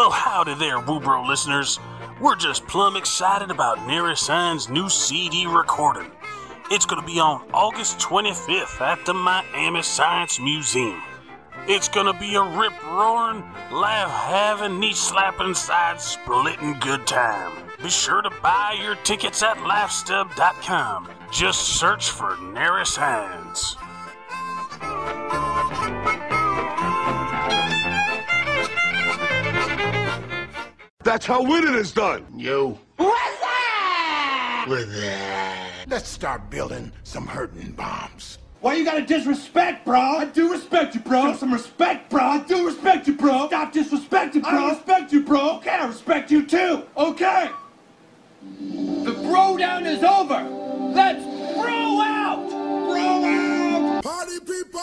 Well, howdy there, Woobro listeners. We're just plumb excited about Nary Sign's new CD recording. It's going to be on August 25th at the Miami Science Museum. It's going to be a rip-roaring, laugh-having, knee-slapping, side-splitting good time. Be sure to buy your tickets at LifeStub.com. Just search for Nary Signs. That's how winning is done. You. What's that? With that. Let's start building some hurting bombs. Why you gotta disrespect, bro? I do respect you, bro. Show some respect, bro. I do respect you, bro. Stop disrespecting, bro. I respect you, bro. Okay, I respect you too. Okay. The bro down is over. Let's bro out. Bro out. Party people!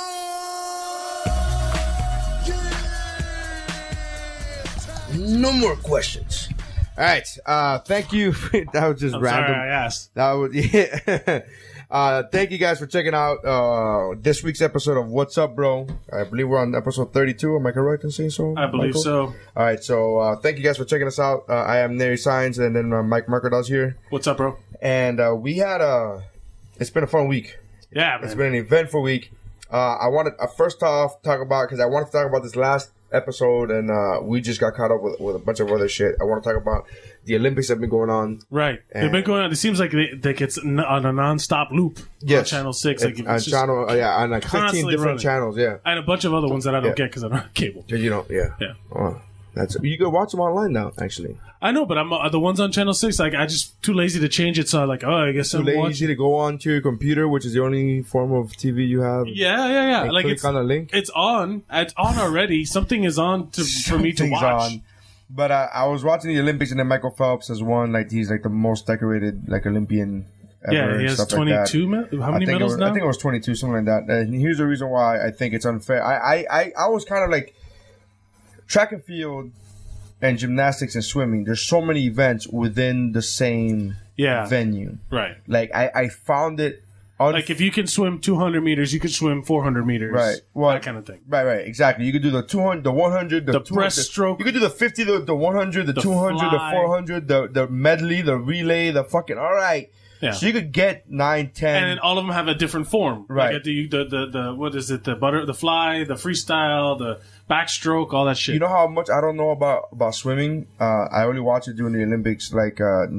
No more questions. All right. Thank you. That was just random. Sorry, I asked. That was thank you guys for checking out this week's episode of What's Up, Bro. I believe we're on episode 32. Am I correct in saying so? I believe Michael? so. All right. So thank you guys for checking us out. I am Nary Signs, and then Mike Mercadal's here. What's up, bro? And we had it's been a fun week. Yeah, man. It's been an eventful week. I wanted first off talk about, because I wanted to talk about this last episode, and we just got caught up with a bunch of other shit. I want to talk about the Olympics that have been going on. Right. They've been going on. It seems like it's on a non-stop loop on Channel 6. Like on channel, on like 15 different running. channels, yeah. And a bunch of other ones that I don't get because I don't have cable. You know, yeah. Yeah. Oh, you can watch them online now, actually. I know, but I'm the ones on Channel 6, like, I just too lazy to change it, so I'm like, I guess I'm too lazy watching. to go onto your computer, which is the only form of TV you have. Yeah. And Like, click on the link. It's on already. Something is on for me to watch. On. But I was watching the Olympics, and then Michael Phelps has won. Like, he's like the most decorated Olympian ever. Yeah, he has stuff 22 How many medals now? I think it was 22, something like that. And here's the reason why I think it's unfair. I was kind of like track and field and gymnastics and swimming. There's so many events within the same venue. Right. Like, I found it like, if you can swim 200 meters, you can swim 400 meters. Right. Well, that kind of thing. Right, exactly. You could do the 200, the 100, the 200, breaststroke. You could do the 50, the 100, the 200, fly. the 400, the medley, the relay, the fucking, all right. Yeah. So you could get 9, 10. And then all of them have a different form. Right. Like the what is it? The fly, the freestyle, the backstroke, all that shit. You know how much I don't know about swimming? I only watch it during the Olympics, like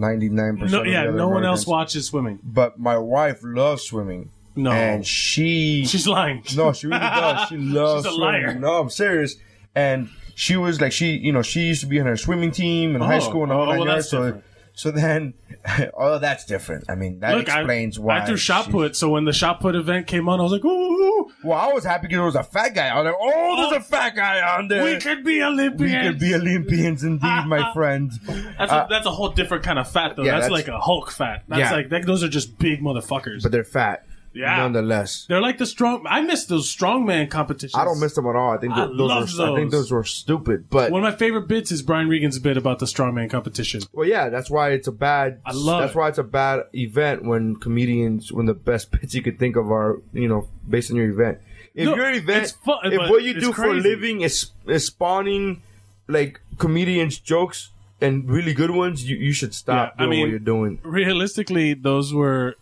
99%. No one else watches swimming. But my wife loves swimming. No. And she's lying. No, she really does. She loves She's a swimming. liar. No, I'm serious. And she was like, she used to be in her swimming team in high school and all that. That's different. So then, that's different. I mean, that explains why. I threw shot put, so when the shot put event came on, I was like, ooh. Well, I was happy because there was a fat guy. I was like, there's a fat guy on there. We could be Olympians. We could be Olympians indeed, my friend. That's a whole different kind of fat, though. Yeah, that's like a Hulk fat. That's like those are just big motherfuckers. But they're fat. Yeah. Nonetheless. They're like the strong... I miss those strongman competitions. I don't miss them at all. I think those were stupid. But one of my favorite bits is Brian Regan's bit about the strongman competition. Well, yeah, that's why it's a bad... That's why it's a bad event when the best bits you could think of are, based on your event. If your event... if what you do for a living is spawning, like, comedians' jokes and really good ones, you should stop doing what you're doing. Realistically, those were...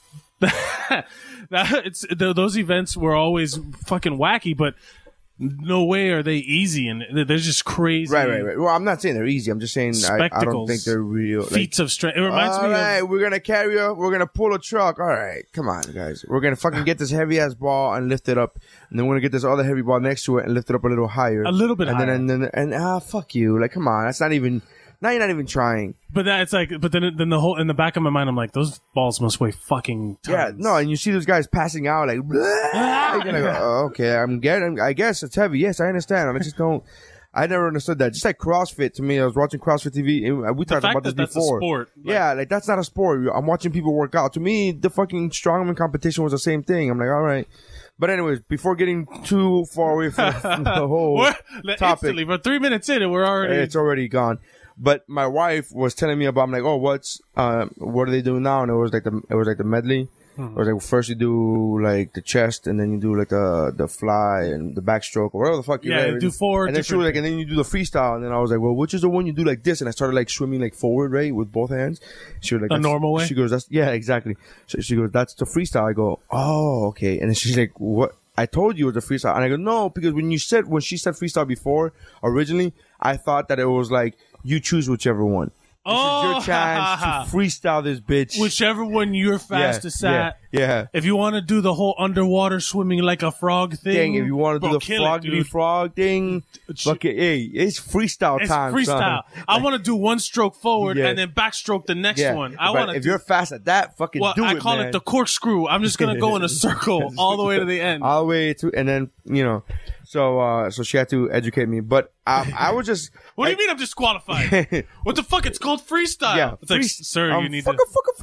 those events were always fucking wacky, but no way are they easy, and they're just crazy. Right. Well, I'm not saying they're easy. I'm just saying I don't think they're real. Feats of strength. It reminds me of... All right, we're gonna pull a truck. All right, come on, guys. We're gonna fucking get this heavy ass ball and lift it up, and then we're gonna get this other heavy ball next to it and lift it up a little higher. A little bit higher. And fuck you. Like, come on. That's not even... Now you're not even trying. But that's like, but then the whole in the back of my mind, I'm like, those balls must weigh fucking tons. Yeah, no, and you see those guys passing out like, you're gonna go, okay, I guess it's heavy. Yes, I understand. I never understood that. Just like CrossFit to me, I was watching CrossFit TV. And we talked about this before. That's a sport. Yeah, like that's not a sport. I'm watching people work out. To me, the fucking strongman competition was the same thing. I'm like, all right. But anyways, before getting too far away from the whole topic, instantly, for 3 minutes in, it's already gone. But my wife was telling me about, I'm like, what are they doing now? And it was like the medley. It was like first you do like the chest, and then you do like the fly and the backstroke or whatever the fuck you do 4. And then she was like, and then you do the freestyle, and then I was like, well, which is the one you do like this? And I started like swimming like forward, right, with both hands. She was like, the normal way. She goes, that's exactly. So she goes, that's the freestyle. I go, oh, okay. And then she's like, what? I told you it was a freestyle. And I go, no, because when she said freestyle before, originally, I thought that it was like, you choose whichever one. This is your chance to freestyle this bitch. Whichever one you're fastest at. Yeah. If you want to do the whole underwater swimming like a frog thing. If you want to do the froggy frog thing. Fuck it. Hey, it's freestyle time. It's freestyle. Son. I want to do one stroke forward and then backstroke the next one. If you're fast at that, fucking do it, I call it the corkscrew. I'm just going to go in a circle all the way to the end. All the way to, and then, so she had to educate me, but I was just. What do you mean I'm disqualified? What the fuck? It's called freestyle. Yeah, it's like, sir, you need fucking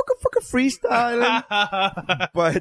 freestyling. But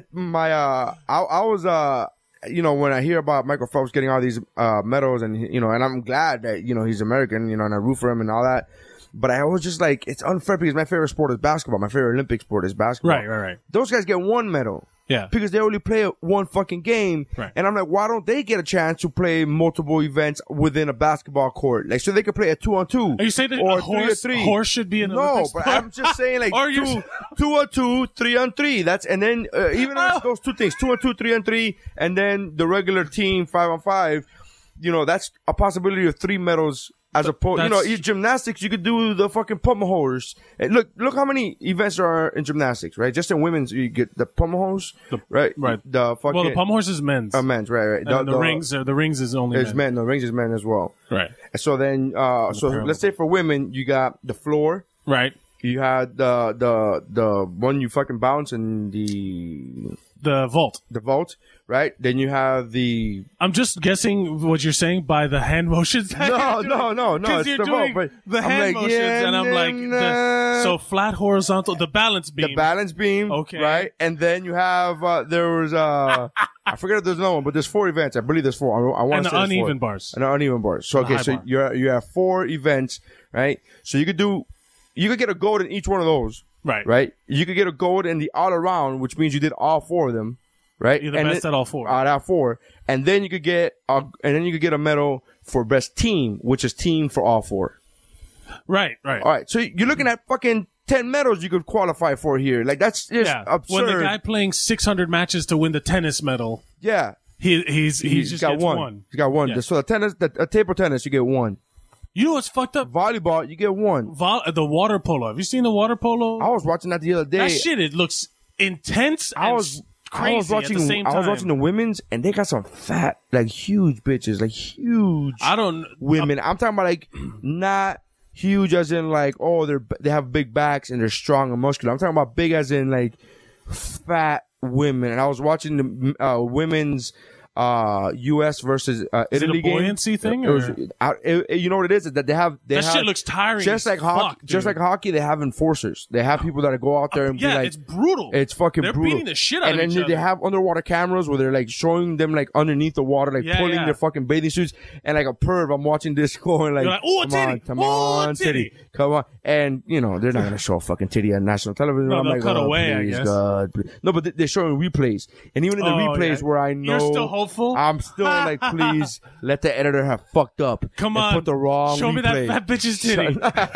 I was when I hear about Michael Phelps getting all these medals, and and I'm glad that he's American, and I root for him and all that. But I was just like, it's unfair because my favorite sport is basketball. My favorite Olympic sport is basketball. Right. Those guys get one medal. Yeah. Because they only play one fucking game. Right. And I'm like, why don't they get a chance to play multiple events within a basketball court? Like, so they could play a 2-on-2. Are you saying that or a horse should be in an No, Olympic but sport? I'm just saying like 2-on-2, 3-on-3. That's, and then, even if it's those two things, 2-on-2, 3-on-3, and then the regular team 5-on-5, that's a possibility of 3 medals. As opposed, gymnastics, you could do the fucking pummel hose. And look how many events there are in gymnastics, right? Just in women's, you get the pummel hose, right? Right. The pummel horse is men's. Men's, right. And the rings is only men's. Men. The rings is men as well. Right. So then, let's say for women, you got the floor. Right. You had the one you fucking bounce and the vault. The vault, right? Then you have the... I'm just guessing what you're saying by the hand motions. No. It's you're the doing vault. The hand motions, and I'm like... So flat, horizontal, the balance beam. The balance beam, okay. Right? And then you have... there was... I forget if there's another one, but there's 4 events. I believe there's 4. I want to say And the uneven bars. And the uneven bars. So, okay, so you have 4 events, right? So you could get a gold in each one of those. Right. You could get a gold in the all around, which means you did all 4 of them. Right. You're the best at all 4. Out of 4. And then you could get a medal for best team, which is team for all 4. Right. All right. So you're looking at fucking 10 medals you could qualify for here. Like, that's just absurd. When the guy playing 600 matches to win the tennis medal. Yeah. He's just got gets one. He's got one. Yeah. So the table tennis, you get 1. You know what's fucked up? Volleyball, you get 1. The water polo. Have you seen the water polo? I was watching that the other day. That shit, it looks intense crazy I was watching, at the same time. I was watching the women's, and they got some fat, like, huge bitches, like, huge women. I'm talking about, like, not huge as in, like, they have big backs and they're strong and muscular. I'm talking about big as in, like, fat women. And I was watching the women's U.S. versus Italy game. Is it a buoyancy thing? You know what it is? That they have shit looks tiring. Just like hockey. Just like hockey, they have enforcers. They have people that go out there and be like, it's brutal. It's fucking brutal. They're beating the shit out of each other. And then they have underwater cameras where they're like showing them like underneath the water, like pulling their fucking bathing suits. And like a perv, I'm watching this going like, come on, titty. Come on. And they're not gonna show a fucking titty on national television. No, I'm like, cut away, I guess. God, please. No, but they're showing replays. And even in the replays where I know, you're still hopeful. I'm still like, please let the editor have fucked up. Come on, put the wrong. Show me that fat bitch's titty.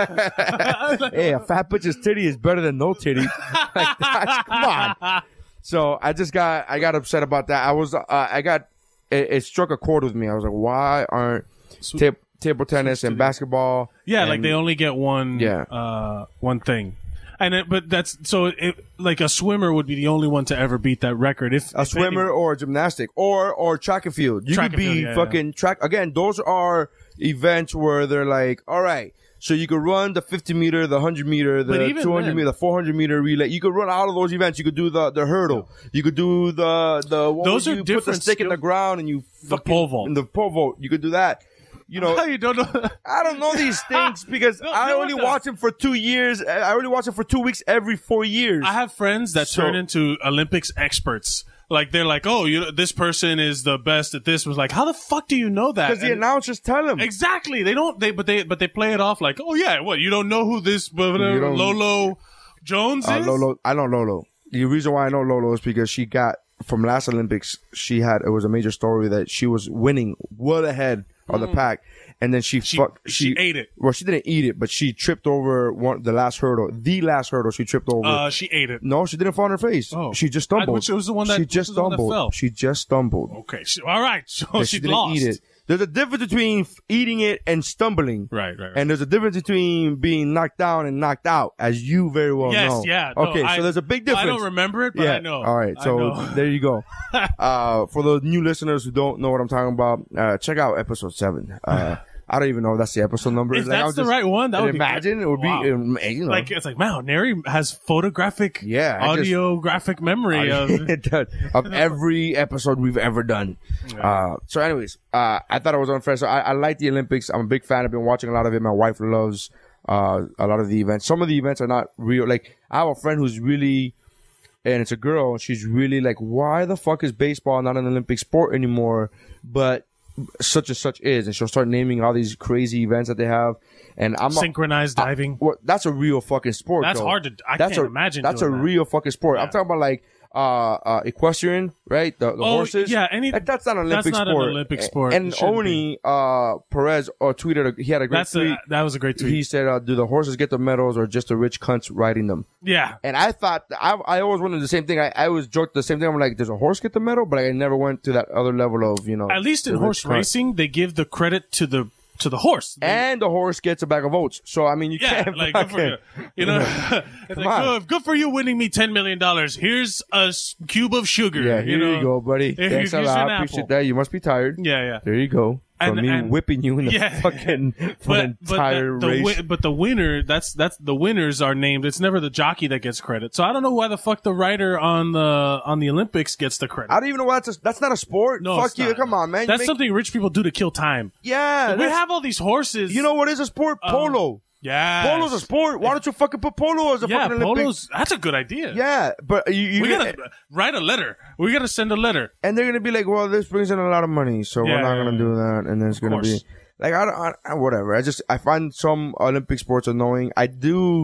Hey, a fat bitch's titty is better than no titty. Like, come on. So I got upset about that. It struck a chord with me. I was like, why aren't table tennis and basketball? Yeah, like they only get one. One thing. But that's so. Like a swimmer would be the only one to ever beat that record. If swimmer or gymnastic or track and field, you could be fucking track. Again, those are events where they're like, all right, so you could run the 50 meter, the 100 meter, the 200 meter, the 400 meter relay. You could run all of those events. You could do the hurdle. You could do the those are you different. Put the stick in the ground and you the pole vault. In the pole vault, you could do that. You don't know. I don't know these things because I only watch them for 2 years. I only watch them for 2 weeks every 4 years. I have friends that turn into Olympics experts. Like they're like, this person is the best at this. Was like, how the fuck do you know that? Because the announcers tell them. Exactly. They don't. But they play it off like, oh yeah, what? You don't know who this Lolo Jones is? I know Lolo. the reason why I know Lolo is because she got from last Olympics. It was a major story that she was winning well ahead of the pack, and then she ate it. Well, she didn't eat it, but she tripped over the last hurdle. The last hurdle she tripped over. She ate it. No, she didn't fall on her face. Oh. She just stumbled. Which was the one that she just stumbled. She just stumbled. Okay, all right. So she didn't lost. eat it. There's a difference between eating it and stumbling. Right. And there's a difference between being knocked down and knocked out, as you very well know. Yes, yeah. Okay, so there's a big difference. I don't remember it, but I know. All right, so there you go. For the new listeners who don't know what I'm talking about, check out episode 7. I don't even know if that's the episode number. If that's the right one, that would imagine be it would be amazing. Like it's like, wow, Neri has photographic, audiographic memory of every episode we've ever done. Yeah. So, anyways, I thought it was unfair. So I like the Olympics. I'm a big fan. I've been watching a lot of it. My wife loves a lot of the events. Some of the events are not real. Like I have a friend who's really, and it's a girl. She's really like, why the fuck is baseball not an Olympic sport anymore? But such and such is, and she'll start naming all these crazy events that they have. And I'm synchronized diving. Well, that's a real fucking sport. That's hard to. I can't imagine. That's a real fucking sport. Yeah. I'm talking about like equestrian, right? The horses. Yeah, that's not an Olympic sport. That's not an Olympic sport. And Oni Perez tweeted. He had a great tweet. That was a great tweet. He said, "Do the horses get the medals, or just the rich cunts riding them?" Yeah. And I thought I always wondered the same thing. I always joked the same thing. I'm like, "Does a horse get the medal?" But I never went to that other level of At least in horse racing, they give the credit to the horse, and the horse gets a bag of oats. So I mean, you can't. Like, good for you. You know, it's like, good for you winning me $10 million. Here's a cube of sugar. Yeah, here you go, buddy. Thanks a lot. I appreciate that. You must be tired. Yeah. There you go. From me whipping you in the fucking entire race. But the winner, that's the winners are named. It's never the jockey that gets credit. So I don't know why the fuck the rider on the Olympics gets the credit. I don't even know why that's not a sport. No, fuck you. Not. Come on, man. That's something rich people do to kill time. Yeah. We have all these horses. You know what is a sport? Polo. Yeah, polo's a sport. Why don't you fucking put polo as a fucking Olympic? That's a good idea. Yeah, but we gotta write a letter. We gotta send a letter, and they're gonna be like, "Well, this brings in a lot of money, so we're not gonna do that." And there's gonna be like, whatever. I find some Olympic sports annoying. I did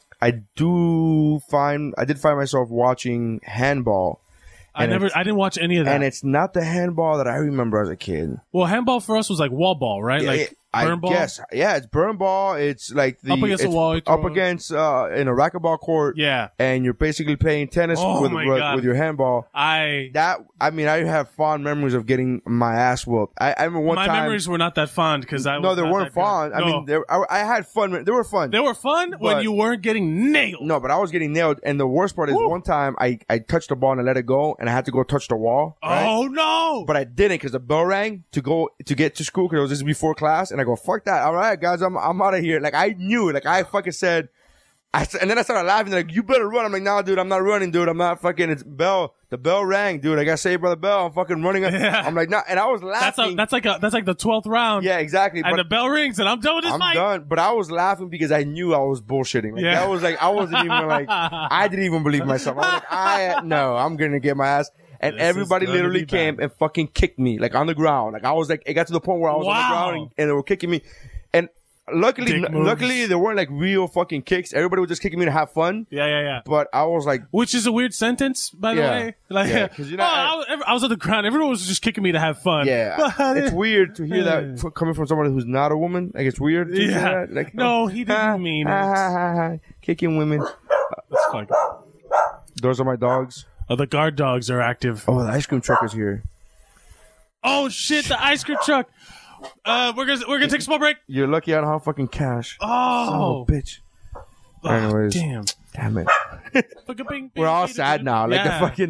find myself watching handball. I didn't watch any of that, and it's not the handball that I remember as a kid. Well, handball for us was like wall ball, right? Yeah, burn ball? Yes. Yeah, it's burn ball. It's like up against a wall. Up against in a racquetball court. Yeah. And you're basically playing tennis with your handball. I have fond memories of getting my ass whooped. I remember one time. My memories were not that fond because they weren't fond. I mean, I had fun. They were fun. They were fun when you weren't getting nailed. No, but I was getting nailed. And the worst part is one time I touched the ball and I let it go and I had to go touch the wall. Right? Oh no! But I didn't because the bell rang to get to school because it was just before class and I go, fuck that. All right, guys, I'm out of here. Like, I knew, like, I fucking said, and then I started laughing, like, you better run. I'm like, nah, dude, I'm not running, dude. I'm not fucking, the bell rang, dude. I got saved by the bell. I'm fucking running. Yeah. I'm like, nah, and I was laughing. That's like the 12th round. Yeah, exactly. And the bell rings and I'm done with this fight. I'm done. But I was laughing because I knew I was bullshitting. Like, that was like, I wasn't even like, I didn't even believe myself. I was like, no, I'm gonna get my ass. And everybody literally came and fucking kicked me, like, on the ground. Like, I was like, it got to the point where I was on the ground and they were kicking me. And luckily, there weren't like real fucking kicks. Everybody was just kicking me to have fun. Yeah. But I was like, which is a weird sentence, by the way. Like, I was on the ground. Everyone was just kicking me to have fun. Yeah, it's weird to hear that coming from someone who's not a woman. Like, it's weird. To hear that. Like, no, he didn't mean it. Kicking women. That's fine. Those are my dogs. Oh, the guard dogs are active. Oh, the ice cream truck is here. Oh shit, the ice cream truck. We're gonna take a small break. You're lucky I don't have fucking cash. Oh, bitch. Anyways, damn it. We're all sad now. Like the fucking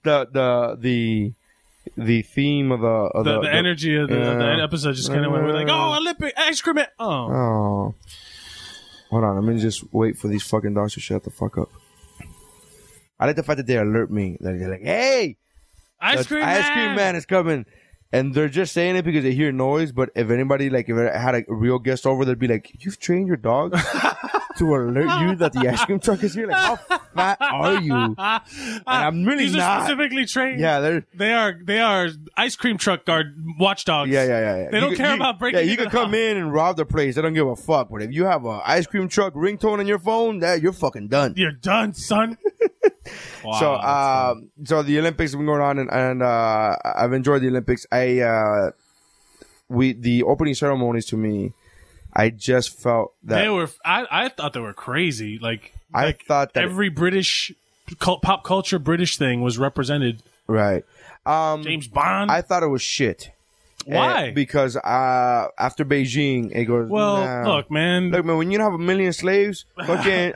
the theme of the energy of the episode just kind of went. We're like, Olympic ice cream. Oh. Hold on, let me just wait for these fucking dogs to shut the fuck up. I like the fact that they alert me. That they're like, hey, ice cream man is coming. And they're just saying it because they hear noise. But if anybody, like, if I had a real guest over, they'd be like, you've trained your dog to alert you that the ice cream truck is here? Like, how fat are you? And I'm really These not. Are specifically trained. Yeah, they are ice cream truck guard watchdogs. Yeah. They don't care about breaking. Yeah, you can come in and rob the place. They don't give a fuck. But if you have an ice cream truck ringtone on your phone, you're fucking done. You're done, son. Wow, so the Olympics have been going on, and I've enjoyed the Olympics. The opening ceremonies to me, I just felt that they were. I thought they were crazy. I thought that every British pop culture British thing was represented. Right. James Bond. I thought it was shit. Why? Because after Beijing, it goes. Well, nah. look, man. When you have 1 million slaves, quote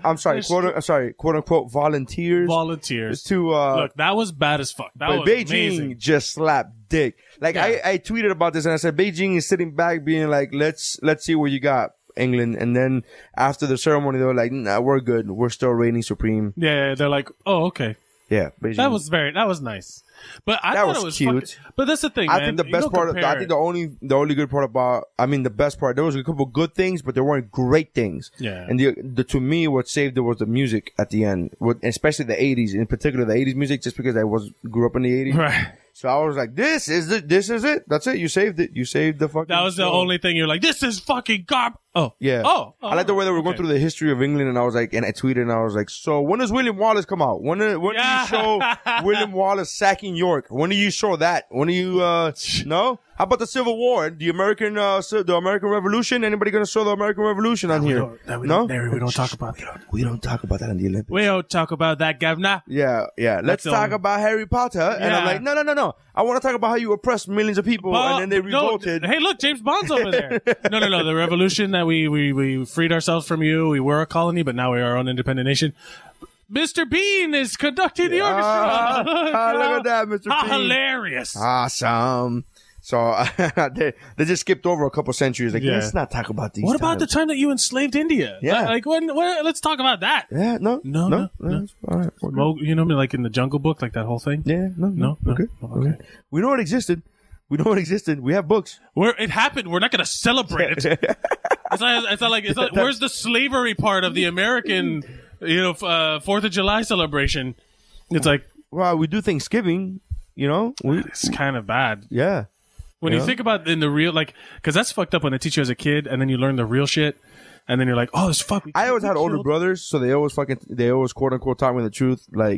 unquote volunteers. To look, that was bad as fuck. That was Beijing amazing. just slapped dick. I tweeted about this and I said Beijing is sitting back, being like, let's see what you got, England. And then after the ceremony, they were like, nah, we're good. We're still reigning supreme. Yeah, they're like, oh, okay. Yeah, Beijing. That was nice. But I thought it was cute. But that's the thing, I man. think the best part I think the only good part about, the best part, there was a couple good things, but there weren't great things. Yeah. And the to me, what saved it was the music at the end, especially the 80s, in particular the 80s music, just because I grew up in the 80s. Right. So I was like, this is it. That's it. You saved it. You saved the fucking. That was the only thing you're like, this is fucking garbage. Oh. Yeah. Oh. I like the way they were going through the history of England, and I was like, and I tweeted, and I was like, so when does William Wallace come out? When do you show William Wallace sacking York? When do you show that? When do you, no? How about the Civil War? The American Revolution? Anybody gonna show the American Revolution on here? We don't talk about that. We don't talk about that in the Olympics. We don't talk about that, governor. Yeah. Let's talk about Harry Potter. And I'm like, no. I want to talk about how you oppressed millions of people and then they revolted. Hey, look, James Bond's over there. No. The revolution that we freed ourselves from you. We were a colony, but now we are our own independent nation. Mr. Bean is conducting the orchestra. Look at that, Mr. Bean. Hilarious. Awesome. So they just skipped over a couple centuries. Let's not talk about these. What about the time that you enslaved India? Yeah. When let's talk about that. Yeah, no. All right. You know, like in the Jungle Book, like that whole thing? Yeah, no. Okay. We know it existed. We have books. Where it happened, we're not going to celebrate it. It's not like where's the slavery part of the American, 4th of July celebration? It's like, well, we do Thanksgiving, it's kind of bad. Yeah. When you think about in the real, because that's fucked up when they teach you as a kid and then you learn the real shit. And then you're like, oh, it's fuck. I always had older brothers, so they always quote unquote taught me the truth, the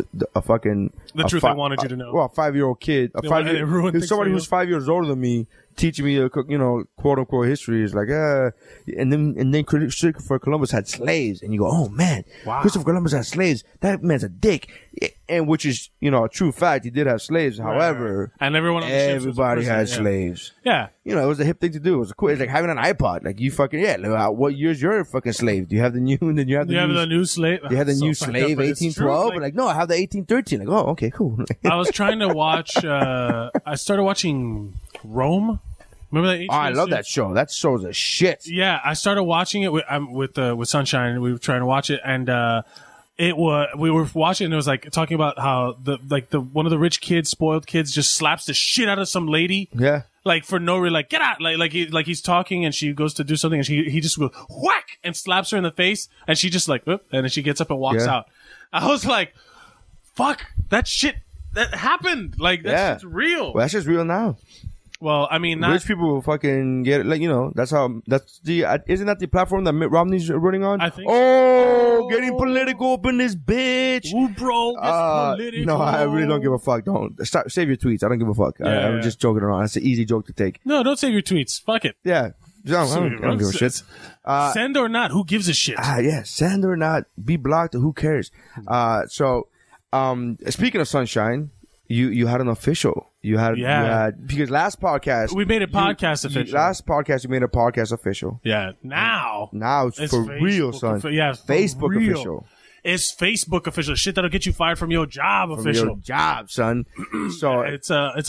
truth they wanted you to know. Well, a 5-year-old kid, somebody who's 5 years older than me, teaching me, quote unquote history is like, and then Christopher Columbus had slaves, and you go, oh man, wow. Christopher Columbus had slaves. That man's a dick, and which is a true fact. He did have slaves. Right. However, and everybody had slaves. Yeah, it was a hip thing to do. It was cool. It's like having an iPod. Like you fucking what year's your fucking slave? Do you have the new? And then you have the new slave. You have the new slave 1812. Like no, I have the 1813. Like oh, okay, cool. I was trying to watch. I started watching Rome. Remember that? I love that show. That show's a shit. Yeah, I started watching it with Sunshine. We were trying to watch it, and we were watching. And it was like talking about how the one of the rich kids, spoiled kids, just slaps the shit out of some lady. Yeah. Like for no reason, like get out, like he's talking and she goes to do something and he just goes whack and slaps her in the face and she just like whoop, and then she gets up and walks out. I was like, fuck, that shit that happened. Like that's real. Well, that's just real now. Well, I mean, rich people will fucking get it. Like, that's isn't that the platform that Mitt Romney's running on? I think getting political up in this bitch. Ooh, bro, political. No, I really don't give a fuck. Don't save your tweets. I don't give a fuck. I'm just joking around. That's an easy joke to take. No, don't save your tweets. Fuck it. Yeah. I don't give a shit. Send or not, who gives a shit? Yeah, send or not, be blocked, who cares? So, speaking of Sunshine, you had an official. You had because last podcast we made a podcast official. Last podcast you made a podcast official. Yeah. Now it's for Facebook real, son. Facebook real. official. It's Facebook official. Shit that'll get you fired from your job official. Your job, son. So it's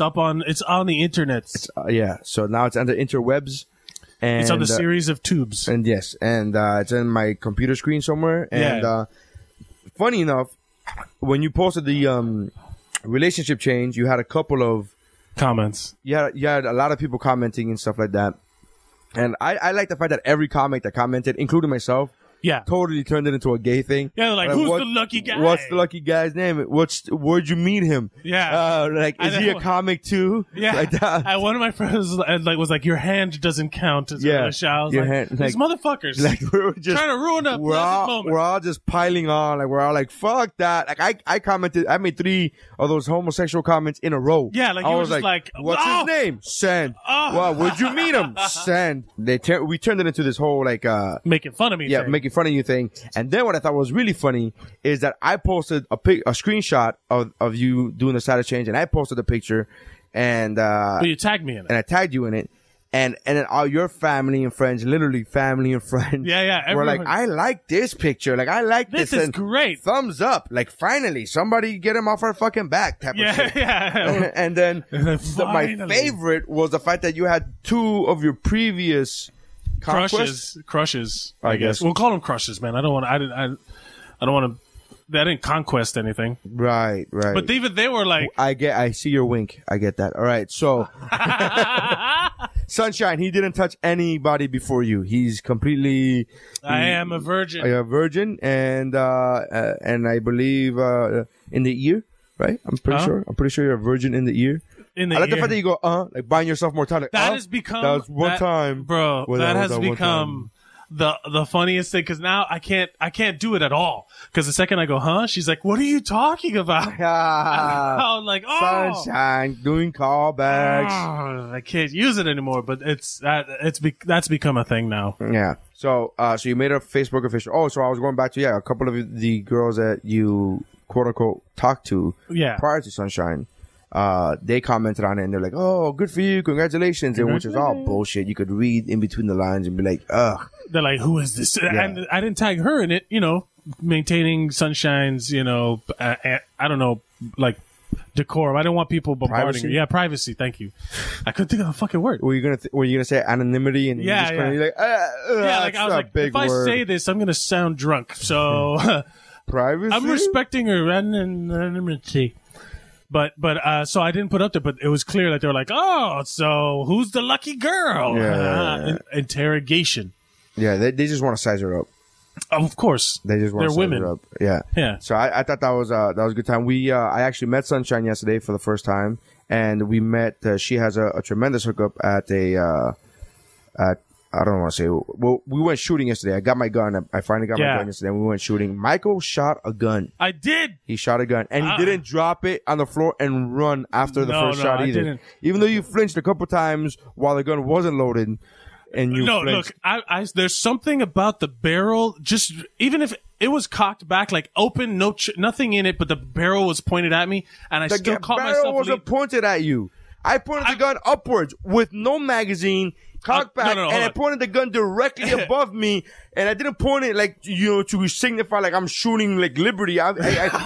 on the internet. So now it's on the interwebs. And it's on the series of tubes. And yes, and it's in my computer screen somewhere. And funny enough, when you posted the relationship change, you had a couple of comments. You had a lot of people commenting and stuff like that. And I like the fact that every comic that commented, including myself, totally turned it into a gay thing. Yeah, like who's the lucky guy? What's the lucky guy's name? Where'd you meet him? Yeah, like is he a comic too? Yeah, like that. And one of my friends was like, your hand doesn't count as a shout. Your like, hand, these motherfuckers, like we're just trying to ruin a pleasant moment. We're all just piling on. Like we're all like, fuck that. Like I commented. I made 3 of those homosexual comments in a row. Yeah, like I was just like, what's his name? Send. Well, where'd you meet him? Send. We turned it into this whole like making fun of me. Yeah, making fun of you thing. And then what I thought was really funny is that I posted a screenshot of you doing the status change, and I posted a picture, and but you tagged me in it, and I tagged you in it. And then all your family and friends, literally family and friends, were like, I like this picture. Like, I like this. This is great. Thumbs up. Like, finally, somebody get him off our fucking back type of shit. Yeah. And then my favorite was the fact that you had 2 of your previous crushes. I guess we'll call them crushes, man. I don't want to. They didn't conquest anything. Right. But even they were like, I see your wink. I get that. All right. So, Sunshine, he didn't touch anybody before you. He's completely. I am a virgin. A virgin, and I believe in the ear, right? I'm pretty sure. I'm pretty sure you're a virgin in the ear. I like the fact that you go, like buying yourself more time. Like, that has become. That was one time, bro. That has become the funniest thing, because now I can't do it at all. Because the second I go, she's like, what are you talking about? I'm like, Sunshine doing callbacks. I can't use it anymore. But that's become a thing now. Yeah. So you made a Facebook official. Oh, so I was going back to a couple of the girls that you quote unquote talked to prior to Sunshine. They commented on it and they're like, oh, good for you, congratulations, and which is all bullshit. You could read in between the lines and be like, ugh. They're like, who is this? Yeah. And I didn't tag her in it, maintaining Sunshine's, I don't know, like decorum. I didn't want people bombarding her. Yeah, privacy. Thank you. I couldn't think of a fucking word. Were you gonna say anonymity? And yeah. Like, like I was like, if I say this, I'm gonna sound drunk. So privacy. I'm respecting her anonymity. But so I didn't put up there, but it was clear that they were like, oh, so who's the lucky girl? Interrogation. Yeah, they just want to size her up. Of course. They just want to size her up. Yeah. Yeah. So I thought that was a good time. I actually met Sunshine yesterday for the first time, and we met, she has a tremendous hookup at I don't want to say. Well, we went shooting yesterday. I got my gun. I finally got my gun yesterday. And we went shooting. Michael shot a gun. I did. He shot a gun, and he didn't drop it on the floor and run after the first shot either. I didn't. Even though you flinched a couple times while the gun wasn't loaded, and you flinched. Look, there's something about the barrel. Just even if it was cocked back, like open, nothing in it, but the barrel was pointed at me, and I still caught myself. The barrel wasn't pointed at you. I pointed the gun upwards with no magazine. Cocked back, and I pointed the gun directly above me, and I didn't point it like to signify like I'm shooting like Liberty. I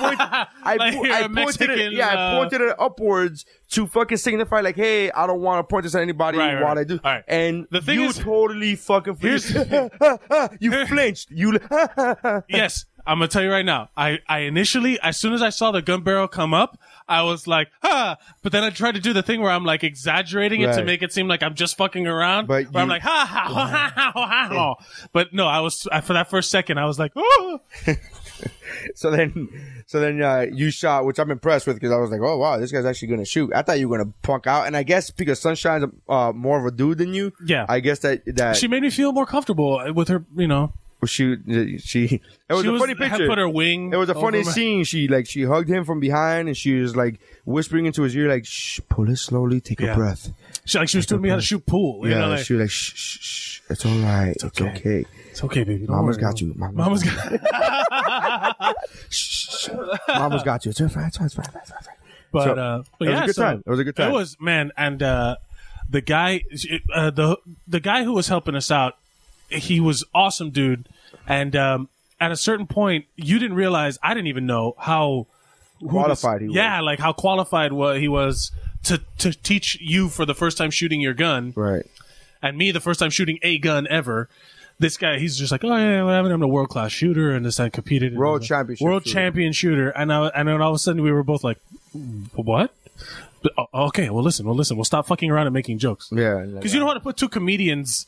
pointed it upwards to fucking signify like, hey, I don't want to point this at anybody while I do. Right. And the thing is, totally fucking flinched. You flinched. Yes. I'm gonna tell you right now. I initially, as soon as I saw the gun barrel come up, I was like, but then I tried to do the thing where I'm like exaggerating it to make it seem like I'm just fucking around. But I'm like, ha. But no, I was, for that first second, I was like, oh. So then you shot, which I'm impressed with, because I was like, oh wow, this guy's actually gonna shoot. I thought you were gonna punk out, and I guess because Sunshine's more of a dude than you. Yeah. I guess that she made me feel more comfortable with her, it was a funny picture. Put her wing. It was a funny scene. She hugged him from behind, and she was like whispering into his ear, like, "Shh, pull it slowly, take a breath." She was telling me how to shoot pool. She was like, "Shh, it's all right, it's okay, it's okay, baby. Mama's got you. Mama's got. Shh, Mama's got you. It's fine. It's fine. But it was a good time. It was a good time. It was, man, and the guy, the guy who was helping us out. He was awesome, dude. And at a certain point, you didn't realize, I didn't even know how qualified he was. Yeah, like how qualified he was to teach you for the first time shooting your gun. Right. And me, the first time shooting a gun ever. This guy, he's just like, oh yeah, I'm a world-class shooter, and this I competed in world champion shooter. And then all of a sudden we were both like, what? Okay, well listen, we'll stop fucking around and making jokes. Yeah. Because you don't want to put two comedians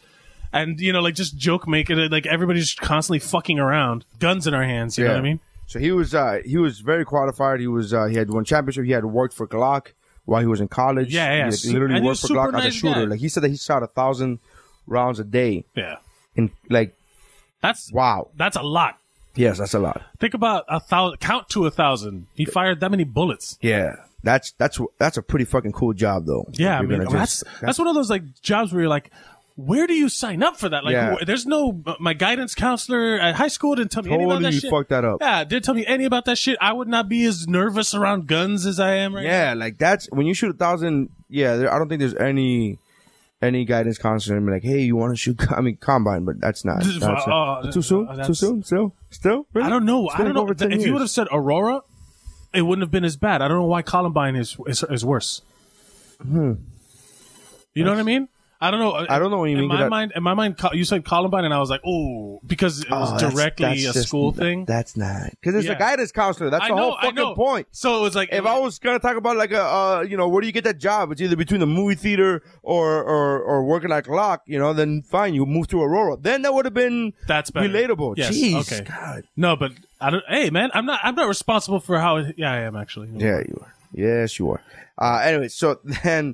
and like just joke making it, like everybody's constantly fucking around, guns in our hands. You know what I mean? So he was very qualified. He had won championship. He had worked for Glock while he was in college. Yeah. He literally worked for Glock as a shooter. Like he said that he shot 1,000 rounds a day. Yeah. And like, wow. That's a lot. Yes, that's a lot. Think about 1,000. Count to 1,000. He fired that many bullets. Yeah. That's a pretty fucking cool job, though. Yeah, I mean, that's one of those like jobs where you're like, where do you sign up for that? Like, there's no my guidance counselor at high school didn't tell me any about that shit. Fucked that up. Yeah, didn't tell me any about that shit. I would not be as nervous around guns as I am right now. Yeah, like that's when you shoot 1,000. Yeah, I don't think there's any guidance counselor and be like, hey, you want to shoot? Combine, but that's not. Too soon. Too soon. Still. Really? I don't know. I don't know. If years. you would have said Aurora, it wouldn't have been as bad. I don't know why Columbine is worse. You know what I mean? I don't know. I don't know what you mean. In my mind, you said Columbine, and I was like, oh, because it was directly a school thing. That's not because it's a guidance counselor. That's the whole fucking point. So it was like, if I was gonna talk about like where do you get that job? It's either between the movie theater or working at Glock. Then fine, you move to Aurora. Then that would have been relatable. Yes. Jeez, okay. God. No, but I don't. Hey, man, I'm not responsible for how. Yeah, I am actually. Yeah, you are. Yes, you are. Anyway, so then,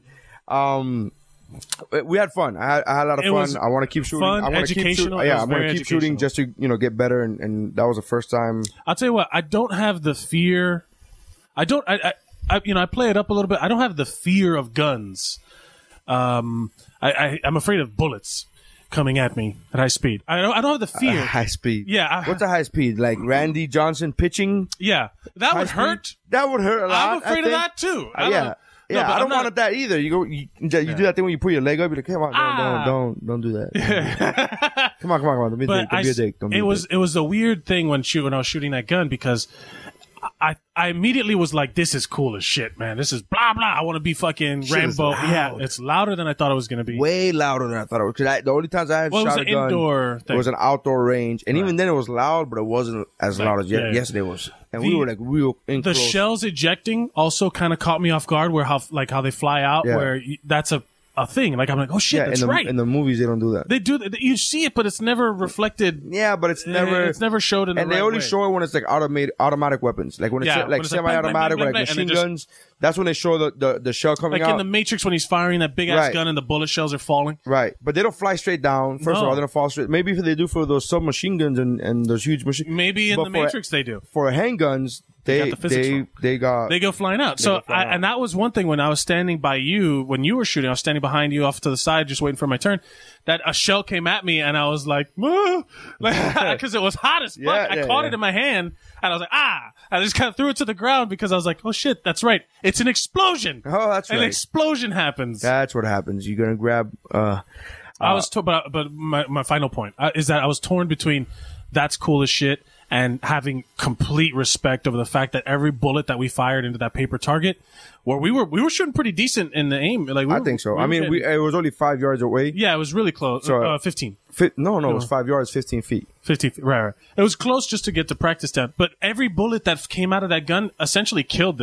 we had fun. I had a lot of fun. I want to keep shooting. Fun, I want to keep shooting. Yeah, I'm going to keep shooting just to get better. And that was the first time. I'll tell you what. I don't have the fear. I play it up a little bit. I don't have the fear of guns. I'm afraid of bullets coming at me at high speed. I don't have the fear. High speed. Yeah. What's a high speed? Like Randy Johnson pitching? Yeah, that would hurt. That would hurt a lot. I'm afraid of that too. Yeah, I don't want that either. You do that thing when you put your leg up. You're like, come on, don't do that. Come on. Don't be a dick. It was a weird thing when I was shooting that gun because I immediately was like, this is cool as shit, man. This is blah blah. I want to be fucking Rambo. Yeah, it's louder than I thought it was gonna be. Way louder than I thought it was. Because the only times I had shot a gun, it was an outdoor range, and even then it was loud, but it wasn't as loud as yesterday was. And we were like real. The shells ejecting also kind of caught me off guard. Where how they fly out. Yeah. Where that's a thing. Like I'm like, oh shit, that's right. In the movies, they don't do that. They do. You see it, but it's never reflected. Yeah, but it's never showed in. And they only show it when it's like automatic weapons, like when it's like semi-automatic, like machine guns. That's when they show the shell coming out. Like in the Matrix when he's firing that big ass gun and the bullet shells are falling. Right, but they don't fly straight down. First of all, they don't fall straight. Maybe if they do for those submachine guns and those huge machine. Maybe in the Matrix they do. For handguns. They go flying out. And that was one thing when I was standing by you when you were shooting. I was standing behind you off to the side, just waiting for my turn. That a shell came at me, and I was like, because it was hot as fuck. I caught it in my hand, and I was like, ah! I just kind of threw it to the ground because I was like, oh shit, that's right. It's an explosion. Oh, that's right. An explosion happens. That's what happens. You're gonna grab. I was but my final point is that I was torn between that's cool as shit and having complete respect over the fact that every bullet that we fired into that paper target, where we were shooting pretty decent in the aim. Like I think so. It was only 5 yards away. Yeah, it was really close. So, 15. No, it was 5 yards, 15 feet. 15 feet, right. It was close just to get the practice down. But every bullet that came out of that gun essentially killed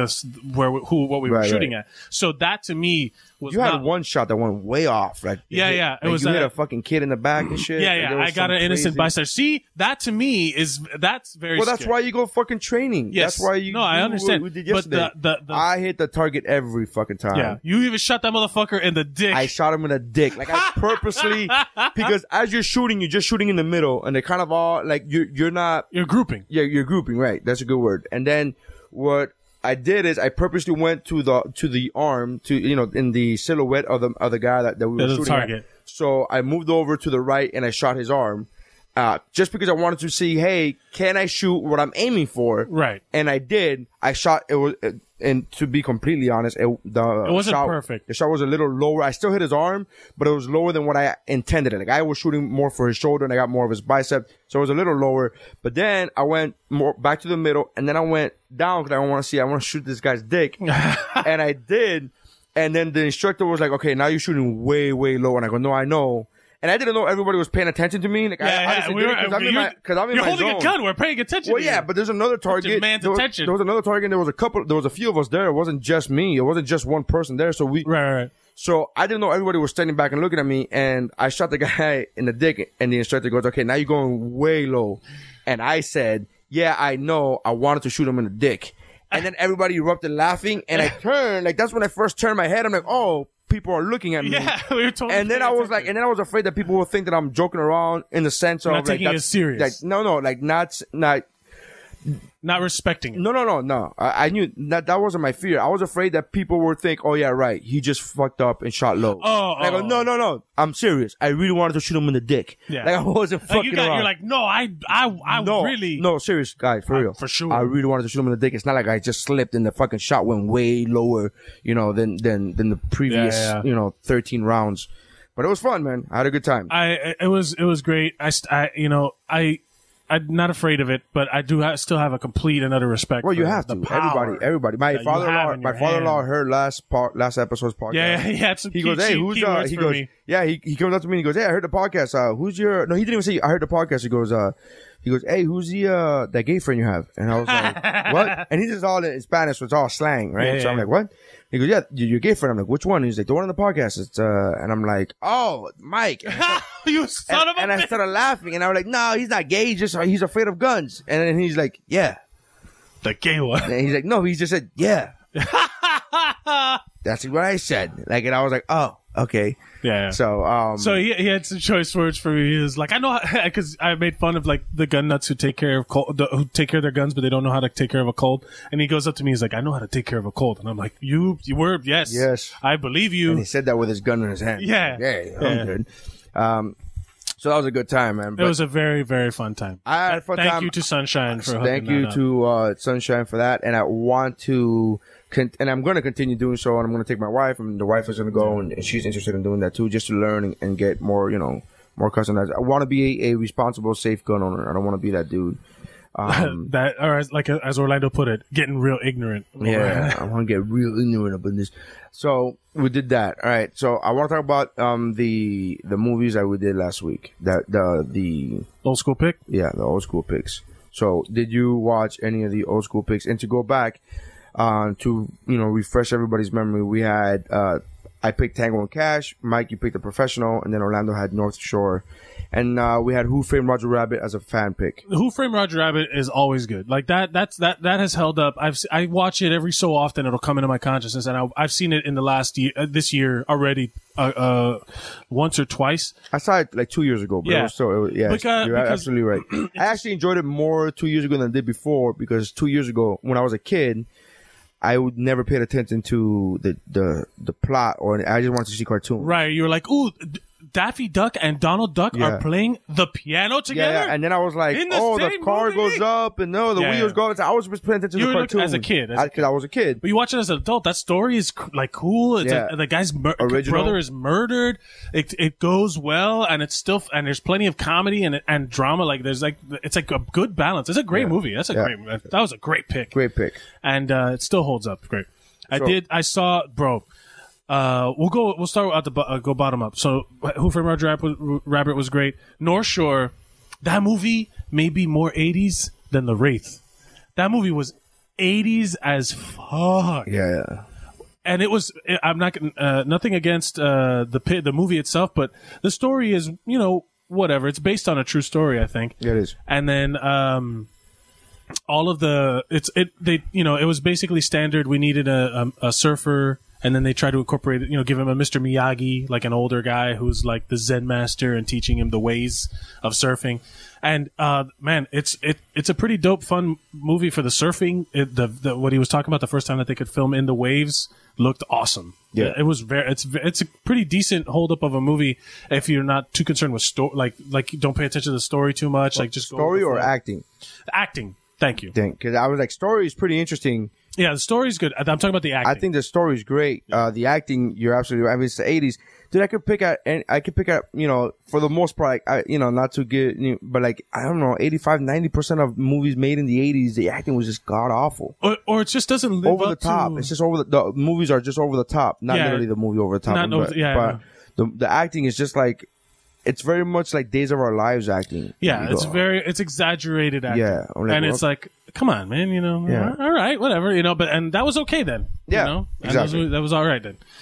what we were shooting at. So that to me was you had one shot that went way off. Like it was hit a fucking kid in the back and shit. Yeah. I got an innocent bystander. See, that to me that's very. Well, that's why you go fucking training. Yes. That's why you. No, I understand. What we did yesterday. But I hit the target every fucking time. Yeah, you even shot that motherfucker in the dick. I shot him in the dick. Like I purposely, because as you're shooting, you're just shooting in the middle, and they kind of all like you're not. You're grouping. Yeah, you're grouping. Right. That's a good word. And then what I did is I purposely went to the arm in the silhouette of the guy that we were shooting target. At. So I moved over to the right and I shot his arm. Just because I wanted to see, hey, can I shoot what I'm aiming for? Right. And I did. I shot. It was, and to be completely honest, it wasn't perfect. The shot was a little lower. I still hit his arm, but it was lower than what I intended. Like I was shooting more for his shoulder, and I got more of his bicep, so it was a little lower. But then I went more back to the middle, and then I went down because I want to shoot this guy's dick, and I did. And then the instructor was like, "Okay, now you're shooting way, way low." And I go, "No, I know." And I didn't know everybody was paying attention to me. Like, because I'm in my zone. You're holding a gun. We're paying attention. Well, yeah, but there's another target. There was another target. There was a few of us there. It wasn't just me. It wasn't just one person there. So right. So I didn't know everybody was standing back and looking at me, and I shot the guy in the dick, and the instructor goes, okay, now you're going way low. And I said, yeah, I know. I wanted to shoot him in the dick. And then everybody erupted laughing, and I turned, like, that's when I first turned my head. I'm like, oh, people are looking at me. Yeah, we were totally. And then I was like, and then I was afraid that people will think that I'm joking around in the sense of not taking like, it serious. Like, no, like not respecting it. No. I knew that wasn't my fear. I was afraid that people would think, oh yeah, right, he just fucked up and shot low. I go, no, I'm serious. I really wanted to shoot him in the dick. Yeah. Like I wasn't fucking around. You're like, no, I really. No, serious, guys, for real. For sure. I really wanted to shoot him in the dick. It's not like I just slipped and the fucking shot went way lower, than the previous, 13 rounds. But it was fun, man. I had a good time. It was great. I'm not afraid of it, but I do still have a complete and utter respect. Well, you for have the to. power Everybody. My father-in-law heard last episode podcast. Yeah, he had some. He goes, hey, who's he goes, yeah, he comes up to me and he goes, hey, I heard the podcast. Who's your? No, he didn't even say I heard the podcast. He goes, hey, who's the that gay friend you have? And I was like, what? And he's just all in Spanish, so it's all slang, right? Yeah, so I'm like, what? He goes, yeah, your gay friend. I'm like, which one? He's like, the one on the podcast. It's and I'm like, oh, Mike. You son of a And I started laughing, and I was like, no, he's not gay. He's afraid of guns. And then he's like, yeah, the gay one. And he's like, no, he just said, yeah. That's what I said. Like, and I was like, oh, okay. Yeah. So, so he had some choice words for me. He was like, I know, because I made fun of like the gun nuts who take care of their guns, but they don't know how to take care of a cold. And he goes up to me, he's like, I know how to take care of a cold. And I'm like, you were, yes, I believe you. And he said that with his gun in his hand. Yeah. I'm good. So that was a good time, man. It was a very, very fun time. I had a fun time. Thank you to Sunshine for hooking Thank you that up. to Sunshine for that. And I want to, and I'm going to continue doing so. And I'm going to take my wife, and the wife is going to go, and she's interested in doing that too, just to learn and get more, more customized. I want to be a responsible, safe gun owner. I don't want to be that dude. That, or like as Orlando put it, getting real ignorant. Yeah, I want to get real ignorant about this. So we did that. All right. So I want to talk about the movies that we did last week. The old school pick. Yeah, the old school picks. So did you watch any of the old school picks? And to go back to refresh everybody's memory, we had I picked Tango and Cash. Mike, you picked The Professional, and then Orlando had North Shore. And we had Who Framed Roger Rabbit as a fan pick. Who Framed Roger Rabbit is always good. Like that has held up. I watch it every so often. It'll come into my consciousness, and I've seen it in the last year, this year already, once or twice. I saw it like 2 years ago, but it was still, you're absolutely right. I actually enjoyed it more 2 years ago than I did before, because 2 years ago, when I was a kid, I would never pay attention to the plot, or I just wanted to see cartoons. Right. You were like, ooh, Daffy Duck and Donald Duck are playing the piano together? Yeah, and then I was like, the car goes up, and the wheels go up. I was just paying attention to the cartoon. As a kid. Because I was a kid. But you watch it as an adult, that story is like cool. It's the guy's brother is murdered. It goes well, and it's still, and there's plenty of comedy and drama. Like it's like a good balance. It's a great movie. That was a great pick. Great pick. And it still holds up. Great. I saw, bro. We'll start at go bottom up. So, Who Framed Roger Rabbit was great. North Shore, that movie may be more 80s than The Wraith. That movie was 80s as fuck. Yeah. And it was, I'm not, nothing against, the movie itself, but the story is, whatever. It's based on a true story, I think. Yeah, it is. And then, all of it was basically standard. We needed a surfer. And then they try to incorporate it, give him a Mr. Miyagi, like an older guy who's like the Zen master and teaching him the ways of surfing. And, man, it's a pretty dope, fun movie for the surfing. What he was talking about the first time that they could film in the waves looked awesome. Yeah. It was it's a pretty decent hold up of a movie if you're not too concerned with like don't pay attention to the story too much. Like just story or acting? Acting. Thank you. Because I was like, story is pretty interesting. Yeah, the story's good. I'm talking about the acting. I think the story's great. The acting, you're absolutely right. I mean, it's the 80s. Dude, I could pick out, for the most part, not to get, but like, I don't know, 85-90% of movies made in the 80s, the acting was just god awful. Or it just doesn't live over the top. It's just the movies are just over the top. Not literally the movie over the top. But the acting is just like, it's very much like Days of Our Lives acting. Yeah, it's exaggerated acting. Yeah. It's like, come on, man, all right, whatever, and that was okay then. Yeah, exactly. That was all right then.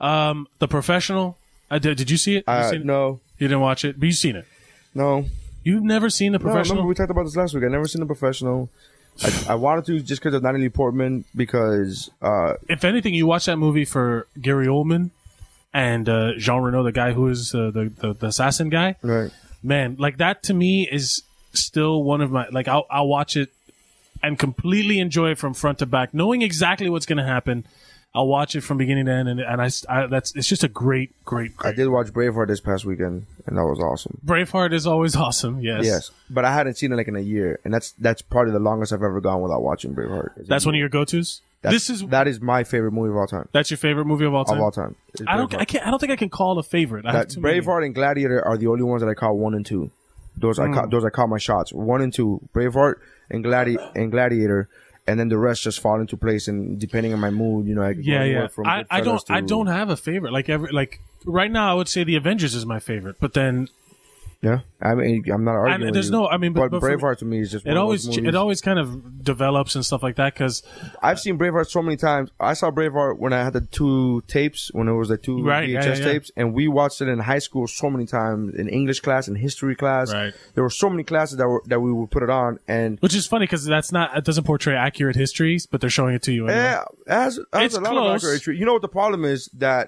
The Professional. Did you see it? No. You didn't watch it, but you've seen it. No. You've never seen The Professional? No, we talked about this last week. I've never seen The Professional. I wanted to just because of Natalie Portman because... if anything, you watch that movie for Gary Oldman and Jean Reno, the guy who is the assassin guy. Right. Man, like that to me is still one of my... Like, I'll watch it and completely enjoy it from front to back, knowing exactly what's going to happen. I'll watch it from beginning to end, and it's just a great. I did watch Braveheart this past weekend, and that was awesome. Braveheart is always awesome, yes. Yes, but I hadn't seen it like in a year, and that's probably the longest I've ever gone without watching Braveheart. That's one of your go-tos? That is my favorite movie of all time. That's your favorite movie of all time? Of all time. I don't think I can call it a favorite. Braveheart and Gladiator are the only ones that I call 1 and 2. Those I call my shots. 1 and 2. Braveheart and Gladiator. And then the rest just fall into place, and depending on my mood, I can I don't have a favorite. Like right now, I would say the Avengers is my favorite, but then yeah, I mean, I'm not arguing. There's no, I mean, but Braveheart to me is just it always kind of develops and stuff like that because I've seen Braveheart so many times. I saw Braveheart when I had the 2 tapes, when it was the 2 VHS tapes, and we watched it in high school so many times in English class and history class. Right. There were so many classes that we would put it on, and which is funny because it doesn't portray accurate histories, but they're showing it to you. Anyway. Yeah, it has a lot of accurate history. You know what the problem is that.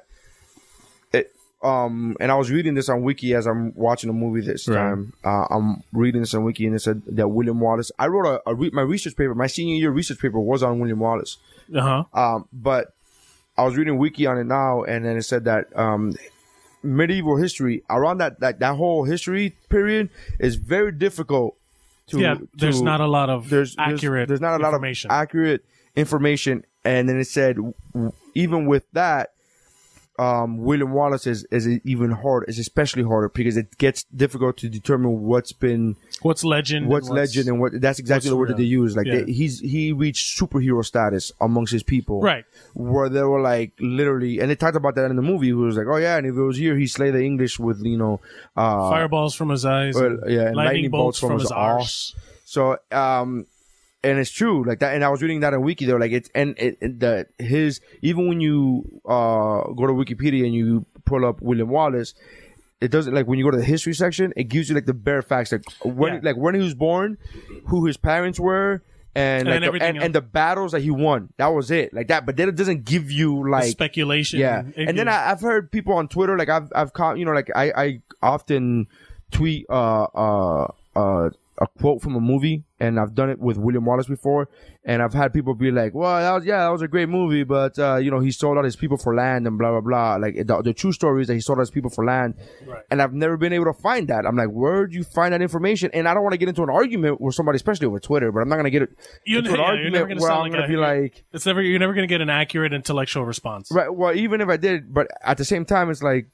And I was reading this on Wiki as I'm watching a movie this time. I'm reading this on Wiki, and it said that William Wallace. I wrote my research paper. My senior year research paper was on William Wallace. But I was reading Wiki on it now, and then it said that medieval history around that whole history period is very difficult. There's not a lot of accurate. There's not a lot of accurate information, and then it said even with that. William Wallace is even harder. Is especially harder because it gets difficult to determine what's legend, and what. That's exactly the word that they use. Like he reached superhero status amongst his people, right? Where they were like literally, and they talked about that in the movie. It was like, oh yeah, and if it was here, he slay the English with fireballs from his eyes, and lightning bolts from his arse. So and it's true, like that. And I was reading that on Wiki. They were like, even when you go to Wikipedia and you pull up William Wallace, it doesn't, like when you go to the history section, it gives you like the bare facts, like when he was born, who his parents were, and the battles that he won. That was it, like that. But then it doesn't give you like the speculation. Yeah, and then I've heard people on Twitter, like I've caught, like I often tweet a quote from a movie, and I've done it with William Wallace before, and I've had people be like, well, that was a great movie, but he sold out his people for land and blah blah blah. Like the true story is that he sold out his people for land, right. And I've never been able to find that. I'm like, where'd you find that information? And I don't want to get into an argument with somebody, especially over Twitter, but I'm not going to get into an argument where I'm going to be like, you're never going to get an accurate intellectual response, right? Well, even if I did, but at the same time, it's like,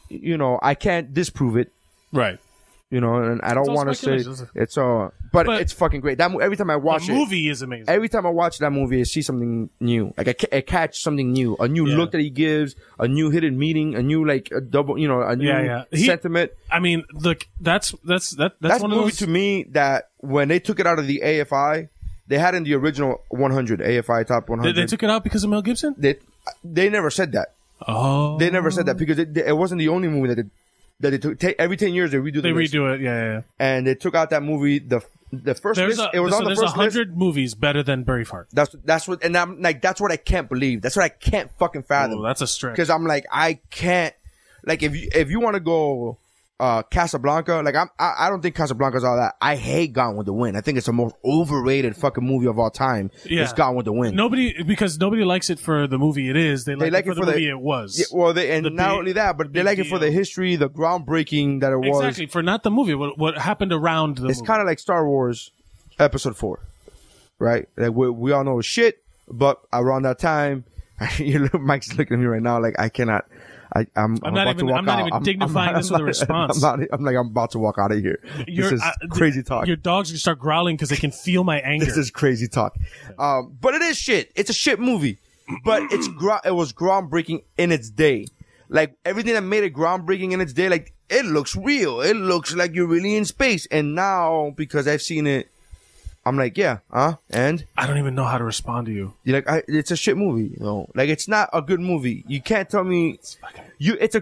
I can't disprove it, right? And I don't want to say it's but it's fucking great. That every time I watch the movie is amazing. Every time I watch that movie, I see something new. Like I catch something new, a new look that he gives, a new hidden meaning, a new a double, a new sentiment. I mean, look, that's one of those to me that when they took it out of the AFI, they had in the original 100 AFI top 100. They took it out because of Mel Gibson. They never said that. Oh, they never said that because it wasn't the only movie that they took. Every 10 years they redo the list. Redo it, yeah. And they took out that movie. The first list. It was on the first list. There's 100 movies better than Braveheart. That's what, and I'm like, that's what I can't believe. That's what I can't fucking fathom. Oh, that's a stretch. Because I'm like, I can't. Like, if you want to go Casablanca, like I don't think Casablanca's all that. I hate Gone with the Wind. I think it's the most overrated fucking movie of all time. Yeah. It's Gone with the Wind. Because nobody likes it for the movie it is. They like it for the movie it was. Yeah, well, not only that, but they like it for the history, the groundbreaking that it was. Exactly, for not the movie, what happened around the movie. It's kind of like Star Wars Episode 4, right? Like we all know it's shit, but around that time, Mike's looking at me right now like I cannot. I'm not even dignifying this with a response. I'm about to walk out of here. This is crazy talk. Your dog's gonna start growling because they can feel my anger. This is crazy talk. But it is shit. It's a shit movie. But it was groundbreaking in its day. Like everything that made it groundbreaking in its day, like it looks real. It looks like you're really in space. And now, because I've seen it I'm like, yeah, and I don't even know how to respond to you. You're like, it's a shit movie, Like, it's not a good movie. You can't tell me it's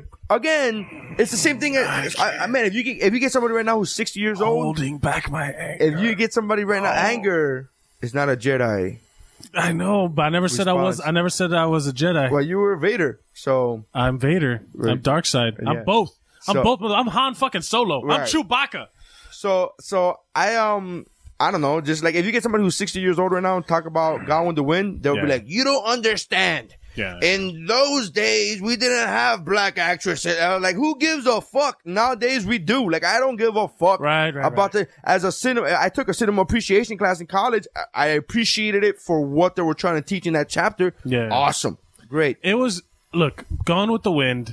the same thing. Man, if you get somebody right now who's 60 years old, holding back my anger. If you get somebody right now, anger is not a Jedi. I know, but I never said I was a Jedi. Well, you were Vader, so I'm Vader. Right. I'm Darkseid. Yeah. I'm both. I'm both. I'm Han fucking Solo. Right. I'm Chewbacca. So I don't know. Just like if you get somebody who's 60 years old right now and talk about Gone with the Wind, they'll be like, "You don't understand." Yeah. In those days, we didn't have black actresses. Like, who gives a fuck? Nowadays, we do. Like, I don't give a fuck about as a cinema. I took a cinema appreciation class in college. I appreciated it for what they were trying to teach in that chapter. Yeah. Awesome. Great. It was, look, Gone with the Wind.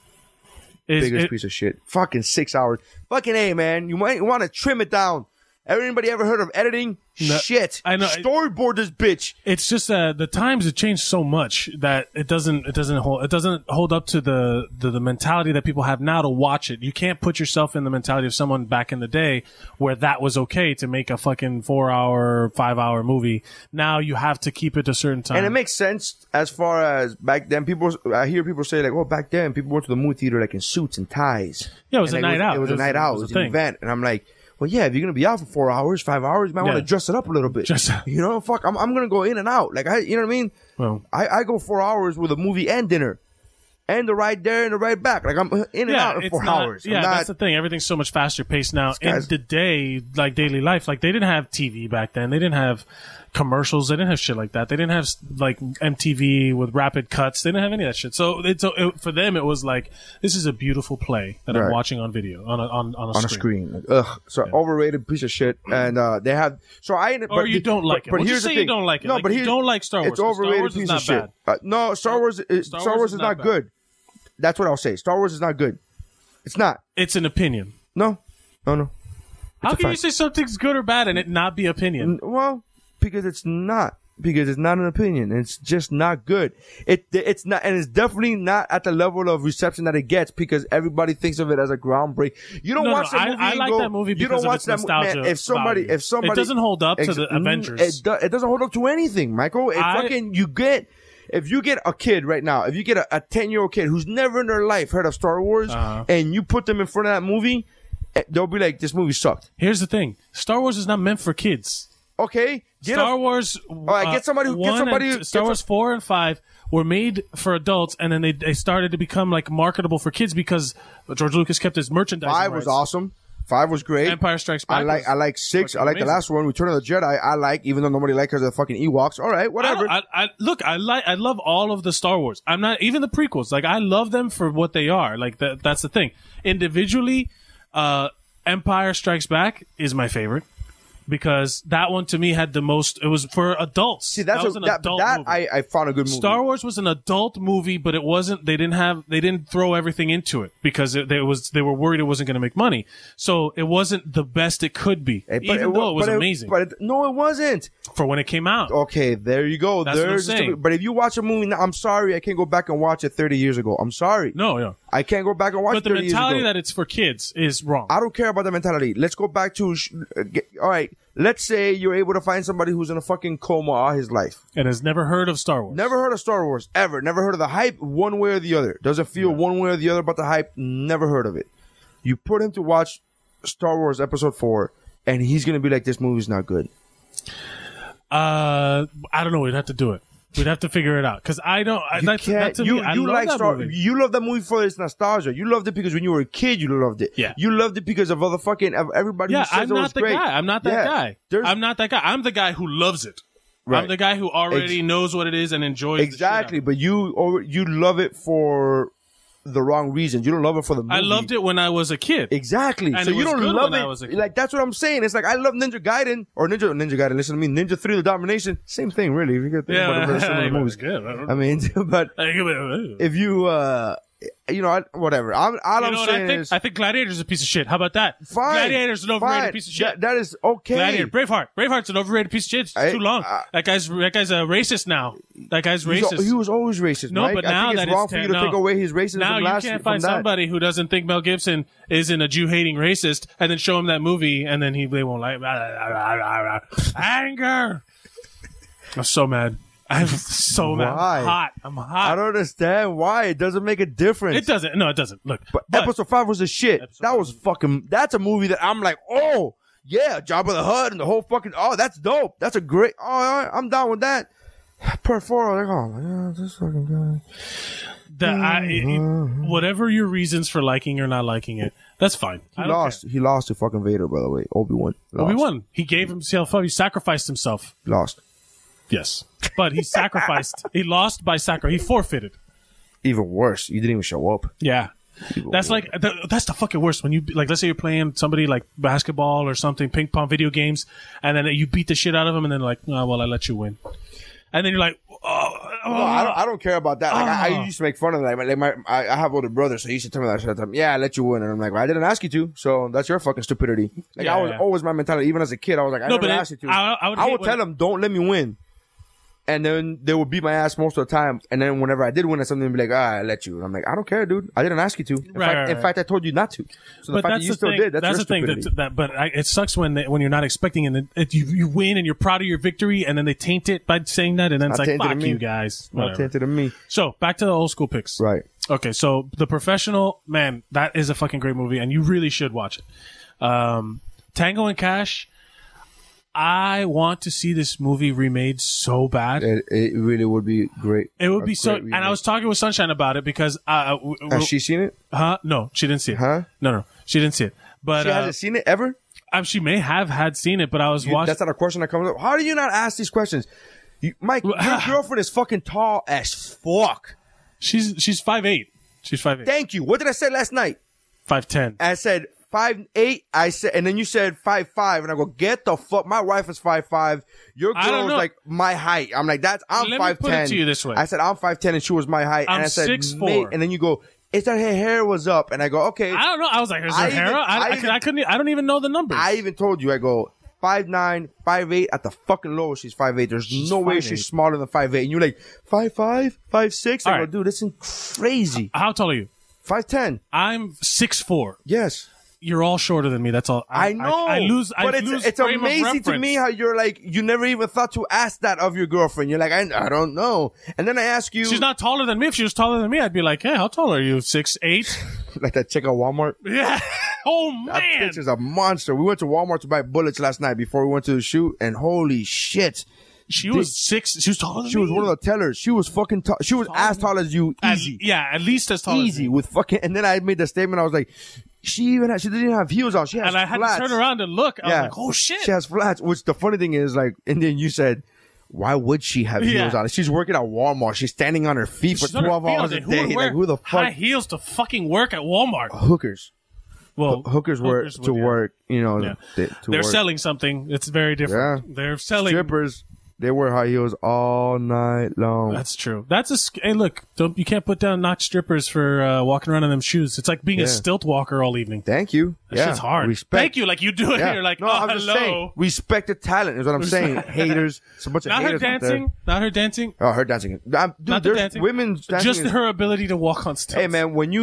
Biggest piece of shit. Fucking 6 hours. Fucking A, man. You might want to trim it down. Everybody ever heard of editing? No, shit. I know. Storyboard this bitch. It's just the times have changed so much that it doesn't hold up to the mentality that people have now to watch it. You can't put yourself in the mentality of someone back in the day where that was okay to make a fucking 4-hour, 5-hour movie. Now you have to keep it a certain time. And it makes sense as far as back then. I hear people say like, "Oh, back then people went to the movie theater like in suits and ties." Yeah, it was a night out. It was a night out. It was an event, and I'm like, well, yeah, if you're going to be out for 4 hours, 5 hours, you might want to dress it up a little bit. Fuck, I'm going to go in and out. Like, you know what I mean? Well, I go 4 hours with a movie and dinner. And the ride there and the ride back. Like, I'm in and out in 4 hours. Yeah, that's the thing. Everything's so much faster paced now. In the day, like daily life, like they didn't have TV back then. They didn't have commercials. They didn't have shit like that. They didn't have like MTV with rapid cuts. They didn't have any of that shit. So for them, it was like, this is a beautiful play that I'm watching on video on a screen. Like, ugh, so overrated piece of shit. And they have you don't like it. But here's the thing. You don't like it. No, but you don't like Star Wars. It's overrated piece of shit. No, Star Wars is not good. That's what I'll say. Star Wars is not good. It's not. It's an opinion. No. How can you say something's good or bad and it not be opinion? Well, because it's not. Because it's not an opinion. It's just not good. It's not, and it's definitely not at the level of reception that it gets because everybody thinks of it as a groundbreak. You don't watch that movie. I like that movie because of its nostalgia. Man, if somebody, it doesn't hold up to the Avengers. It doesn't hold up to anything, Michael. If you get a kid right now, if you get a 10-year-old kid who's never in their life heard of Star Wars, and you put them in front of that movie, they'll be like, "This movie sucked." Here's the thing: Star Wars is not meant for kids. Okay, Star Wars. All right, get somebody. Star Wars 4 and 5 were made for adults, and then they started to become like marketable for kids because George Lucas kept his merchandising 5 was awesome. 5 was great. Empire Strikes Back. I like 6. I like the last one, Return of the Jedi. I like, even though nobody likes because of the fucking Ewoks. All right, whatever. I love all of the Star Wars. I'm not even the prequels. Like I love them for what they are. Like that's the thing. Individually, Empire Strikes Back is my favorite. Because that one to me had the most. It was for adults. See, that was an adult movie. I found a good movie. Star Wars was an adult movie, but it wasn't. They didn't throw everything into it because they were worried it wasn't going to make money. So it wasn't the best it could be, even though it was amazing. No, it wasn't for when it came out. Okay, there you go. That's what I'm saying. But if you watch a movie now, I'm sorry, I can't go back and watch it 30 years ago. I'm sorry. No. I can't go back and watch it 30 years ago. But the mentality that it's for kids is wrong. I don't care about the mentality. Let's go back to all right. Let's say you're able to find somebody who's in a fucking coma all his life. And has never heard of Star Wars. Never heard of Star Wars, ever. Never heard of the hype one way or the other. Doesn't feel one way or the other about the hype. Never heard of it. You put him to watch Star Wars Episode 4, and he's going to be like, this movie's not good. I don't know. We'd have to do it. We'd have to figure it out because I don't. You love that movie for its nostalgia. You loved it because when you were a kid, you loved it. Yeah. You loved it because of other fucking everybody. Yeah, who says I'm not the great. guy. I'm not that guy. I'm not that guy. I'm the guy who loves it. Right. I'm the guy who already knows what it is and enjoys it. Exactly, but you love it for the wrong reasons. You don't love it for the movie. I loved it when I was a kid. Exactly. And so you don't love it. Like, that's what I'm saying. It's like, I love Ninja Gaiden or Ninja Gaiden. Listen to me. Ninja 3 The Domination. Same thing, really. If you get think about it, similar movies. I mean, but if you, whatever. All I'm saying is, I think Gladiator's a piece of shit. How about that? Fine. Gladiator's an overrated piece of shit. That is okay. Gladiator, Braveheart's an overrated piece of shit. It's too long. That guy's a racist now. That guy's racist. He was always racist. No, Mike. but I now think it's wrong for you to take away his racism. Now you can't find somebody who doesn't think Mel Gibson isn't a Jew-hating racist, and then show him that movie, and then they won't like anger. I'm so mad. I'm so mad. I'm hot. I don't understand why. It doesn't make a difference. It doesn't. No, it doesn't. Look. But Episode 5 was a shit. That's a movie that I'm like, oh, yeah, Jabba the Hutt and the whole fucking, oh, that's dope. That's a great, I'm down with that. Part 4, like, oh, yeah, this fucking guy. Whatever your reasons for liking or not liking it, that's fine. He lost to fucking Vader, by the way. Obi-Wan. He gave himself up. He sacrificed himself. Lost. Yes. But he sacrificed. He lost by sacrifice. He forfeited. Even worse. You didn't even show up. Yeah. That's the fucking worst. When you, like, let's say you're playing somebody like basketball or something, ping pong, video games, and then you beat the shit out of them, and then like, oh, well, I let you win. And then you're like, I don't care about that. Like, I used to make fun of that. I have older brothers, so he used to tell me that shit all the time. Yeah, I let you win. And I'm like, well, I didn't ask you to, so that's your fucking stupidity. Like, always my mentality. Even as a kid, I was like, I never asked you to. I would tell them, don't let me win. And then they would beat my ass most of the time. And then whenever I did win at something, they'd be like, I let you. And I'm like, I don't care, dude. I didn't ask you to. In fact, I told you not to. So the fact that you still did, that's the thing. It sucks when you're not expecting and you win and you're proud of your victory, and then they taint it by saying that, and then it's like, fuck you guys. Not tainted to me. So back to the old school picks. Right. Okay, so The Professional, man, that is a fucking great movie, and you really should watch it. Tango and Cash, I want to see this movie remade so bad. It really would be great. It would be so. Remake. And I was talking with Sunshine about it because has she seen it? No, she didn't see it. No, she didn't see it. But she hasn't seen it ever. She may have had seen it, but I was watching. That's not a question that comes up. How do you not ask these questions? Mike, your girlfriend is fucking tall as fuck. She's 5'8". She's 5'8". Thank you. What did I say last night? 5'10". I said 5'8". I said, and then you said 5'5", and I go, get the fuck. My wife is 5'5". Your girl is like my height. I'm like, I'm 5'10". Let me put it to you this way. I said I'm 5'10", and she was my height. And I said 6'4". And then you go, it's that her hair was up, and I go, okay. I don't know. I was like, is her hair up? I don't even know the numbers. I even told you, I go 5'9", 5'8". At the fucking lowest, she's 5'8". There's no way she's smaller than 5'8". And you're like 5'5", 5'6". I go, dude, this is crazy. How tall are you? 5'10". I'm 6'4". Yes. You're all shorter than me. That's all. I know. But it's amazing to me how you're like, you never even thought to ask that of your girlfriend. You're like, I don't know. And then I ask you. She's not taller than me. If she was taller than me, I'd be like, hey, how tall are you? 6'8"? Like that chick at Walmart? Yeah. Oh, man. That bitch is a monster. We went to Walmart to buy bullets last night before we went to the shoot, and holy shit. She was She was taller than me. She was one of the tellers. She was fucking tall. She was as tall as you. Easy. At least as tall as you. Easy. With fucking, and then I made the statement. I was like, she didn't even have heels on. She has flats. And I had to turn around and look. I was like, oh shit. She has flats. Which the funny thing is, like, and then you said, why would she have heels on? She's working at Walmart. She's standing on her feet for 12 hours a day. Like, who the fuck? High heels to fucking work at Walmart. Hookers. Well, hookers work to work, you know. Yeah. They're selling something. It's very different. Yeah. They're selling. Strippers. They wear high heels all night long. That's true. Hey, look, you can't put down knock strippers for walking around in them shoes. It's like being a stilt walker all evening. Thank you. That shit's hard. Respect. Thank you. Like you do it. You're like, no, I'm just saying. Respect the talent is what I'm saying. Haters. It's a bunch of haters out there. Not her dancing. Oh, her dancing. Dude, not there's dancing. Women's dancing. Just her ability to walk on stilts. Hey man, when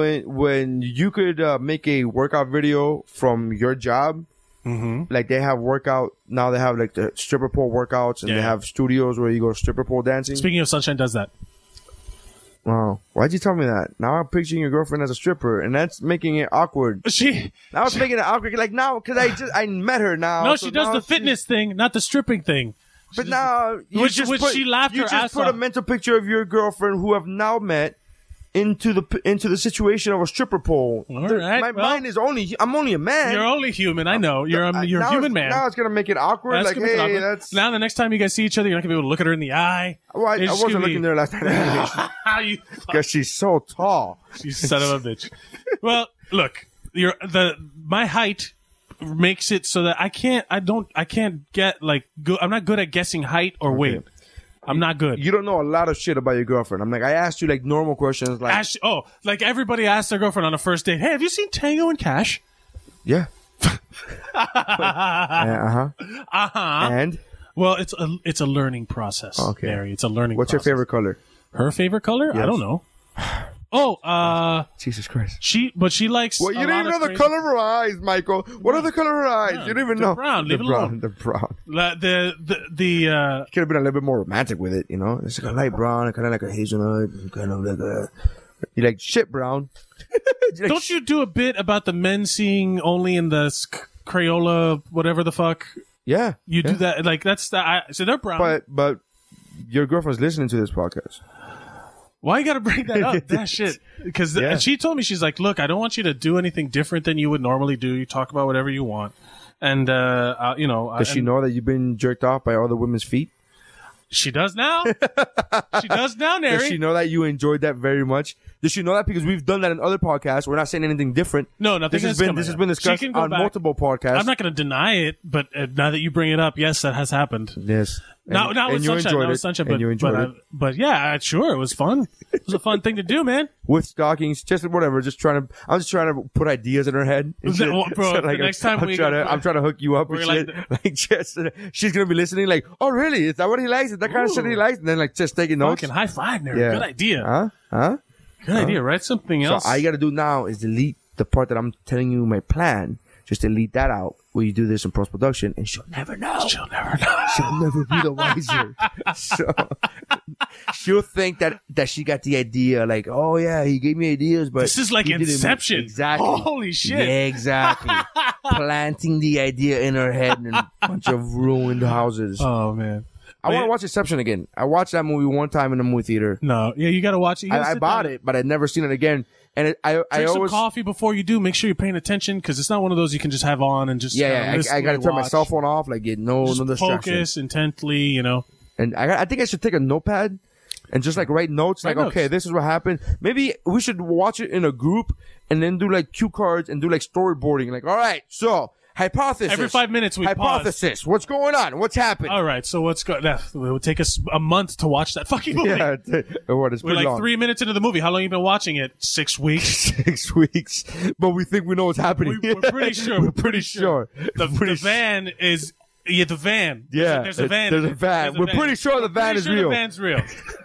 you could make a workout video from your job. Mm-hmm. Like they have now they have like the stripper pole workouts, and they have studios where you go stripper pole dancing. Speaking of, Sunshine does that. Wow. Why'd you tell me that? Now I'm picturing your girlfriend as a stripper, and that's making it awkward. Now it's making it awkward. Like now, because I met her now. No, she does the fitness thing, not the stripping thing. But now, she laughed her ass off. You just put a mental picture of your girlfriend who have now met into the situation of a stripper pole. All right. My mind is I'm only a man. You're only human. I know. You're a human man. Now it's going to make it awkward. Like, hey, that's... Now the next time you guys see each other, you're not going to be able to look at her in the eye. Well, I wasn't looking there last time. Because she's so tall. You son of a bitch. Well, look, my height makes it so that I can't get like, I'm not good at guessing height or weight. I'm not good. You don't know a lot of shit about your girlfriend. I'm like, I asked you like normal questions, like like everybody asks their girlfriend on a first date, hey, have you seen Tango and Cash? Yeah. And well, it's a learning process. Okay. Mary. It's a learning. What's process. your favorite color? Her favorite color? Yes. I don't know. Oh, Jesus Christ. She likes. Well, you didn't even know the color of her eyes, Michael. What are the color of her eyes? Yeah, you didn't even know. Brown. Leave it alone. The brown. The Could have been a little bit more romantic with it, you know. It's like a light brown, kind of like a hazelnut, kind of like a. You like shit brown. Don't you do a bit about the men seeing only in the Crayola, whatever the fuck? Yeah. You do that, like that's so they're brown. But your girlfriend's listening to this podcast. Why you gotta bring that up? That shit. Because she told me, she's like, look, I don't want you to do anything different than you would normally do. You talk about whatever you want. And, you know. Does she know that you've been jerked off by other women's feet? She does now. She does now, Nary. Does she know that you enjoyed that very much? Does she know that? Because we've done that in other podcasts. We're not saying anything different. No, nothing. This has been discussed on multiple podcasts. I'm not going to deny it, but now that you bring it up, yes, that has happened. Yes. Not with Sunshine, but yeah, sure, it was fun. It was a fun thing to do, man. With stockings, just whatever, I'm just trying to put ideas in her head. Bro, so the next time I'm trying to hook you up with shit. She's gonna be listening, like, oh really? Is that what he likes? Is that kind of shit he likes? And then like just taking notes. Fucking high five, Nary. Yeah. Good idea. Huh? Good idea. Write something else. So all you gotta do now is delete the part that I'm telling you my plan. Just delete that out where you do this in post-production, and she'll never know. She'll never know. She'll never be the wiser. So she'll think that she got the idea, like, oh yeah, he gave me ideas, but this is like Inception. Exactly. Holy shit. Yeah, exactly. Planting the idea in her head in a bunch of ruined houses. Oh man. I want to watch Inception again. I watched that movie one time in the movie theater. No, yeah, you got to watch it. I bought it, but I'd never seen it again. And I drink always some coffee before you do. Make sure you're paying attention, because it's not one of those you can just have on and just I got to turn my cell phone off, like get no distraction. Focus intently, you know. And I think I should take a notepad and just like write notes, like okay, this is what happened. Maybe we should watch it in a group and then do like cue cards and do like storyboarding. Like, all right, so. Hypothesis. Every 5 minutes we Hypothesis. Pause. What's going on? What's happened? All right. So what's going? It would take us a month to watch that fucking movie. Yeah. It's We're like long. 3 minutes into the movie. How long have you been watching it? 6 weeks. 6 weeks. But we think we know what's happening. We're pretty sure. We're pretty sure. The van is. Yeah, the van. Yeah. There's a van. There's a van. We're pretty sure the van is real. The van's real.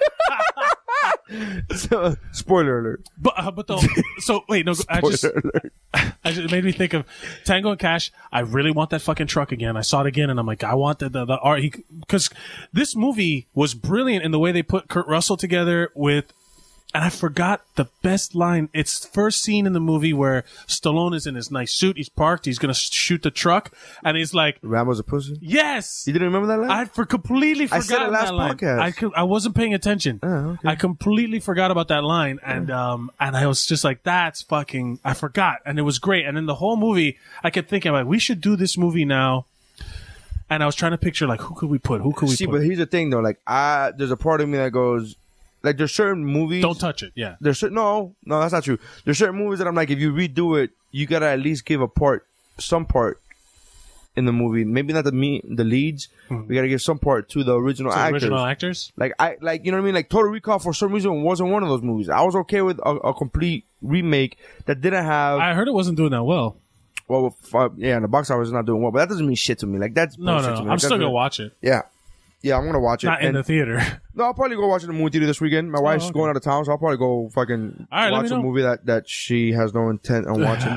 So, spoiler alert. But though, so wait, no, it made me think of Tango and Cash. I really want that fucking truck again. I saw it again, and I'm like, I want the art, because this movie was brilliant in the way they put Kurt Russell together with. And I forgot the best line. It's the first scene in the movie where Stallone is in his nice suit. He's parked. He's going to shoot the truck. And he's like... Rambo's a pussy? Yes! You didn't remember that line? I completely forgot that line. I said it last podcast. I wasn't paying attention. Oh, okay. I completely forgot about that line. And I was just like, that's fucking... I forgot. And it was great. And then the whole movie, I kept thinking, like, we should do this movie now. And I was trying to picture, like, who could we put? See, but here's the thing, though. Like, there's a part of me that goes... Like, there's certain movies... Don't touch it, yeah. No, that's not true. There's certain movies that I'm like, if you redo it, you gotta at least give some part in the movie. Maybe not the leads. Mm-hmm. We gotta give some part to the original actors. Original actors? Like, you know what I mean? Like, Total Recall, for some reason, wasn't one of those movies. I was okay with a complete remake that didn't have... I heard it wasn't doing that well. Well, yeah, and the box office is not doing well, but that doesn't mean shit to me. Like, that's bullshit to me. I'm still gonna watch it. Yeah. Yeah, I'm gonna watch it. Not in the theater. No, I'll probably go watch it in the movie theater this weekend. My wife's going out of town, so I'll probably go fucking watch a movie that she has no intent on watching.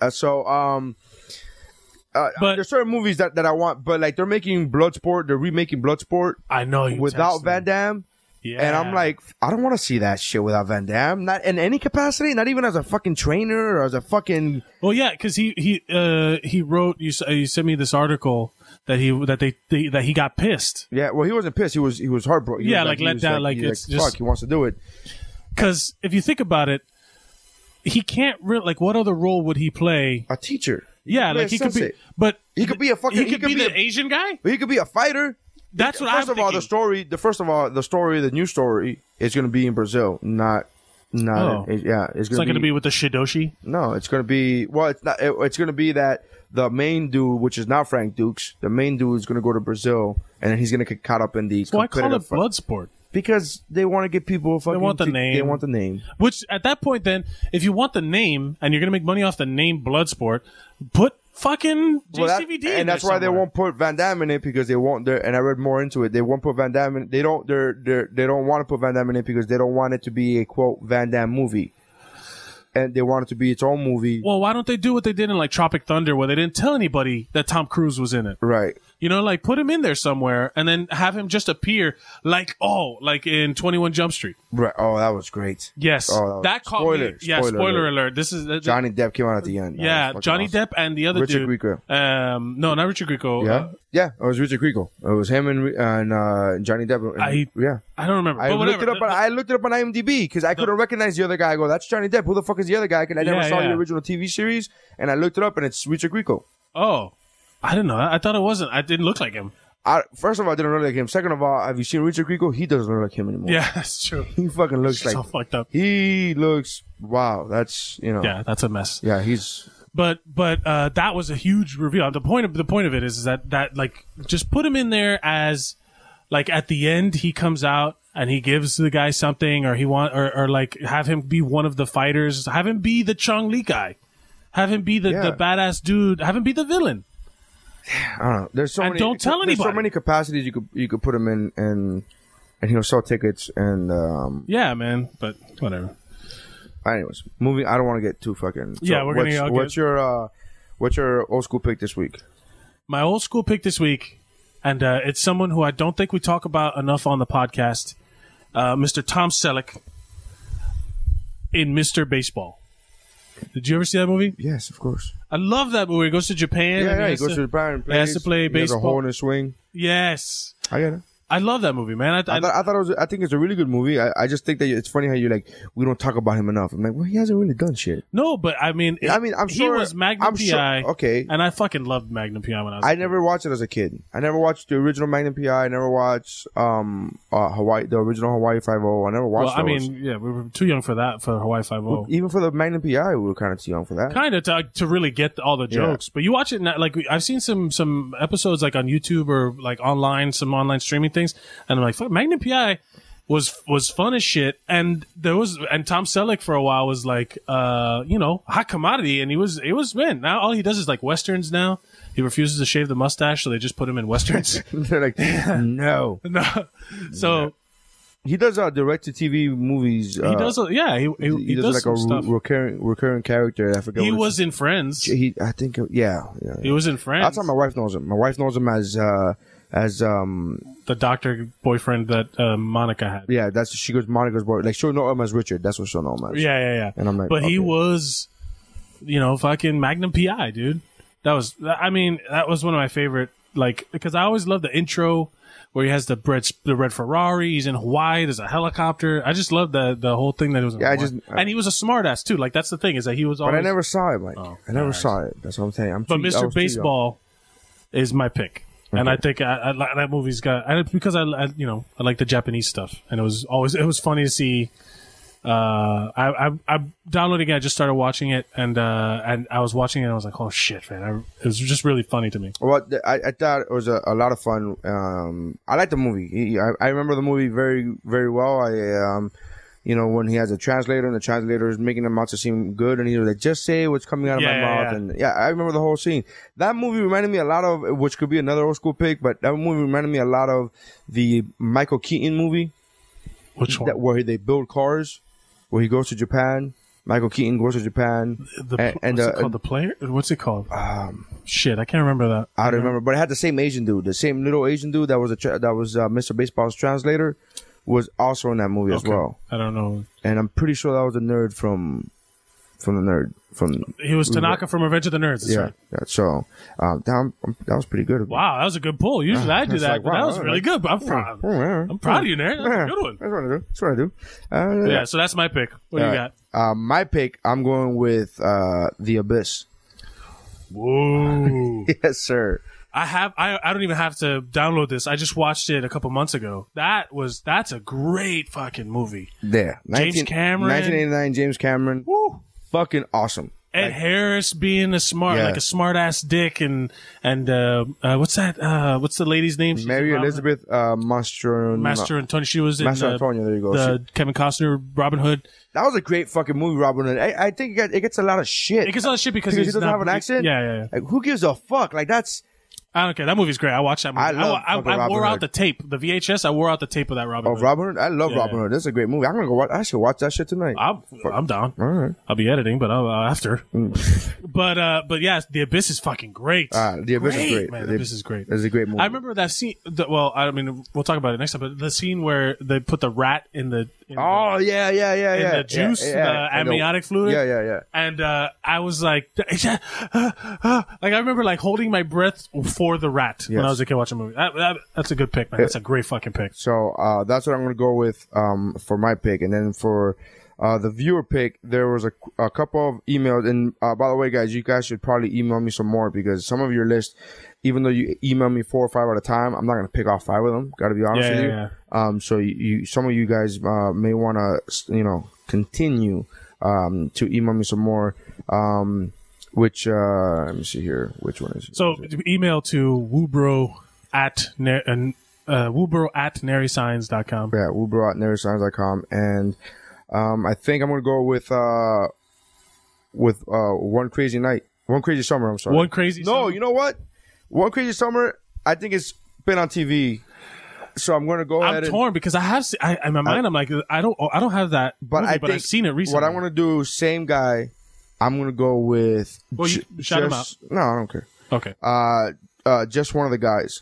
But there's certain movies that I want, but like they're making Bloodsport, they're remaking Bloodsport. I know you without Van Damme. Yeah. And I'm like, I don't want to see that shit without Van Damme. Not in any capacity, not even as a fucking trainer or as a fucking. Well, yeah, because he wrote. You sent me this article that he got pissed. Yeah, well, he wasn't pissed. He was heartbroken. Yeah, like let down. Like it's just fuck. He wants to do it. Because if you think about it, he can't really. Like, what other role would he play? A teacher. Yeah, like he could be. But he could be a fucking. He could be the Asian guy. He could be a fighter. That's what I'm thinking. The new story is going to be in Brazil, not No, it's not going to be with the Shidoshi. No, it's going to be. Well, it's not. It's going to be that the main dude, which is not Frank Dukes, the main dude is going to go to Brazil, and then he's going to get caught up in the. Why call it Bloodsport? Because they want to get people fucking. They want the name. They want the name. Which at that point, then, if you want the name and you're going to make money off the name Bloodsport, put fucking JCVD in and that's why they won't put Van Damme in it, because they won't. And I read more into it. They won't put Van Damme in. They don't. They don't want to put Van Damme in it because they don't want it to be a quote Van Damme movie. And they want it to be its own movie. Well, why don't they do what they did in like Tropic Thunder, where they didn't tell anybody that Tom Cruise was in it? Right. You know, like put him in there somewhere, and then have him just appear like in 21 Jump Street. Right. Oh, that was great. Yes, that caught me. Yeah, spoiler alert. This is Johnny Depp came out at the end. Yeah, Johnny Depp and the other Richard dude. Grieco. No, not Richard Grieco. Yeah, it was Richard Grieco. It was him and Johnny Depp. I don't remember. I looked it up on IMDb because I couldn't recognize the other guy. I go, that's Johnny Depp. Who the fuck is the other guy? Because I never saw the original TV series, and I looked it up, and it's Richard Grieco. Oh, I didn't know that. I thought it wasn't. I didn't look like him. First of all, I didn't look like him. Second of all, have you seen Richard Grieco? He doesn't look like him anymore. Yeah, that's true. He fucking looks like so fucked up. He looks that's Yeah, that's a mess. Yeah, he's. But that was a huge reveal. The point of it is that like just put him in there as like at the end he comes out and he gives the guy something, or or like have him be one of the fighters, have him be the Chong Li guy, have him be the badass dude, have him be the villain. I don't know. There's so many. Don't tell anybody. There's so many capacities you could put him in, and he'll sell tickets and. Yeah, man. But whatever. Anyways, moving. I don't want to get too fucking. So yeah, we're gonna. What's your old school pick this week? My old school pick this week, and it's someone who I don't think we talk about enough on the podcast. Mr. Tom Selleck in Mr. Baseball. Did you ever see that movie? Yes, of course. I love that movie. He goes to Japan. Yeah, he goes to Japan and plays. He has to play baseball. He has a hole in his swing. Yes. I get it. I love that movie, man. I thought it was. I think it's a really good movie. I just think that it's funny how you're like, we don't talk about him enough. I'm like, well, he hasn't really done shit. No, but I mean, I'm sure he was Magnum PI. Okay, and I fucking loved Magnum PI when I was. I never watched it as a kid. I never watched the original Magnum PI. I never watched Hawaii, the original Hawaii 5-0. I never watched. Well, I mean, yeah, we were too young for that for Hawaii 5-0. Well, even for the Magnum PI, we were kind of too young for that. Kind of to really get all the jokes, but you watch it now, like I've seen some episodes like on YouTube or like online, some online streaming things, and I'm like, fuck, Magnum PI was fun as shit, and Tom Selleck for a while was like hot commodity, and he was man. Now all he does is like westerns now. He refuses to shave the mustache, so they just put him in westerns. They're like, no. So he does direct-to-TV movies. He does, he does like a stuff. recurring character. I forget. He was in Friends. I think, yeah. He was in Friends. That's how my wife knows him. My wife knows him as the doctor boyfriend that Monica had. Yeah, she goes Monica's boy. Like she'll know him as Richard. That's what she'll know him as. Yeah. And I'm like, but he was, fucking Magnum PI, dude. That was one of my favorite. Like, because I always love the intro where he has the red Ferrari. He's in Hawaii. There's a helicopter. I just love the whole thing that he was in Hawaii. And he was a smartass too. Like, that's the thing, is that he was always. But I never saw it, Mike. I never saw it. That's what I'm saying. But Mr. Baseball is my pick. Okay. And I think that movie's got, because I like the Japanese stuff, and it was funny to see. I'm downloading it. I just started watching it, and I was watching it, and I was like, oh shit, man! It was just really funny to me. Well, I thought it was a lot of fun. I liked the movie. I remember the movie very, very well. When he has a translator, and the translator is making him out to seem good, and he was like, just say what's coming out of my mouth. And I remember the whole scene. That movie reminded me a lot of, which could be another old school pick, but that movie reminded me a lot of the Michael Keaton movie. Which one? Where they build cars, where he goes to Japan. Michael Keaton goes to Japan. What's it called? The Player? What's it called? Shit, I can't remember that. I don't remember, but it had the same Asian dude, the same little Asian dude that was Mr. Baseball's translator. Was also in that movie as well. I don't know. And I'm pretty sure that was a nerd from the nerd. He was Tanaka from Revenge of the Nerds. That's right. Yeah. So that was pretty good. Wow, that was a good pull. Usually I do that, like, but that was really good. I'm proud of you, nerd. That's a good one. That's what I do. Yeah, so that's my pick. What do you got? My pick, I'm going with The Abyss. Whoa. Yes, sir. I don't even have to download this. I just watched it a couple months ago. That's a great fucking movie. There. James Cameron. 1989 James Cameron. Woo. Fucking awesome. Ed Harris being a smart ass dick and what's that? What's the lady's name? Mary Elizabeth Master Antonio. She was in Master Antonio. There you go. The Kevin Costner Robin Hood. That was a great fucking movie, Robin Hood. I think it gets a lot of shit. It gets a lot of shit because he doesn't have an accent. Yeah. Like, who gives a fuck? Like that's. I don't care. That movie's great. I watched that movie. I wore out the tape. The VHS, I wore out the tape of that Robin Hood. Robin Hood? I love Robin Hood. That's a great movie. I'm going to go watch. I should watch that shit tonight. I'm down. All right. I'll be editing, but after. But yeah, The Abyss is fucking great. The Abyss is great. Man, The Abyss is great. It's a great movie. I remember that scene. I mean, we'll talk about it next time, but the scene where they put the rat in the the juice, the amniotic fluid. Yeah. And I was like I remember like holding my breath for the rat when I was a kid watching a movie. That's a good pick, man. That's a great fucking pick. So that's what I'm going to go with for my pick. And then for the viewer pick, there was a couple of emails. And by the way, guys, you guys should probably email me some more because some of your list, even though you email me 4 or 5 at a time, I'm not going to pick off 5 of them. Got to be honest with you. Yeah. So some of you guys may want to, continue to email me some more. Which let me see here. Which one is it? So email to woobro at narysigns.com. Yeah, woobro at narysigns.com. And I think I'm gonna go with One Crazy Night. One Crazy Summer, I'm sorry. One Crazy Summer? No, you know what? One Crazy Summer, I think it's been on TV. So I'm going to go ahead. I'm torn because I have in my mind I'm like I don't have that but movie, but I've seen it recently. What I'm going to do, same guy, I'm going to go with shout him out. No, I don't care. Okay. Just One of the Guys.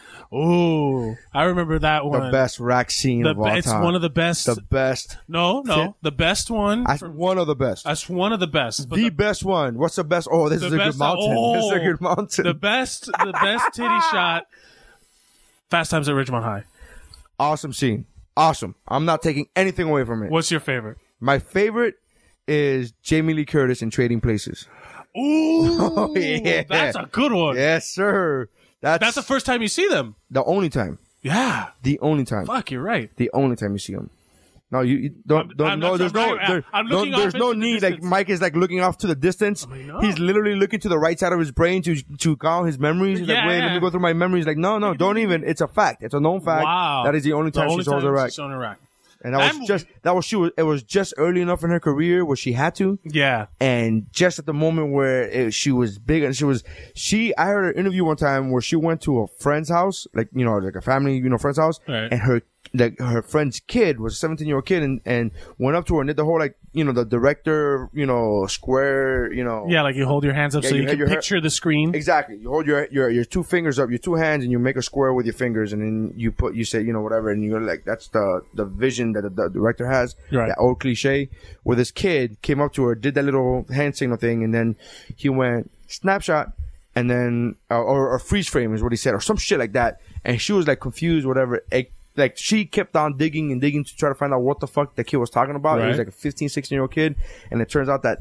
Oh, I remember that one. The best rack scene of all time. It's one of the best. The best. No, the best one. One of the best. That's one of the best. The best one. What's the best? Oh, this is a good mountain. This is a good mountain. The best titty shot. Fast Times at Ridgemont High. Awesome scene. Awesome. I'm not taking anything away from it. What's your favorite? My favorite is Jamie Lee Curtis in Trading Places. Ooh, oh, yeah. That's a good one. Yes, sir. That's the first time you see them. The only time. Yeah. The only time. Fuck, you're right. The only time you see them. No, you don't. There's no need. Like Mike is like looking off to the distance. I mean, no. He's literally looking to the right side of his brain to count his memories. He's like, wait, let me go through my memories. Like, no, don't even. It's a fact. It's a known fact. Wow. That is the only time she saw Iraq. And it was just early enough in her career where she had to. Yeah. And just at the moment where she was big and I heard her interview one time where she went to a friend's house, like a family, friend's house, right. And her friend's kid was a 17-year-old kid and went up to her and did the whole the director, square, Yeah, like you hold your hands up so you can picture the screen. Exactly. You hold your 2 fingers up, your 2 hands, and you make a square with your fingers, and then you say, whatever, and you're like, that's the vision that the director has. Right. That old cliche where this kid came up to her, did that little hand signal thing, and then he went, snapshot, and then, or freeze frame is what he said, or some shit like that. And she was like confused, whatever. Like, she kept on digging to try to find out what the fuck the kid was talking about. Right. He was like a 15, 16-year-old kid. And it turns out that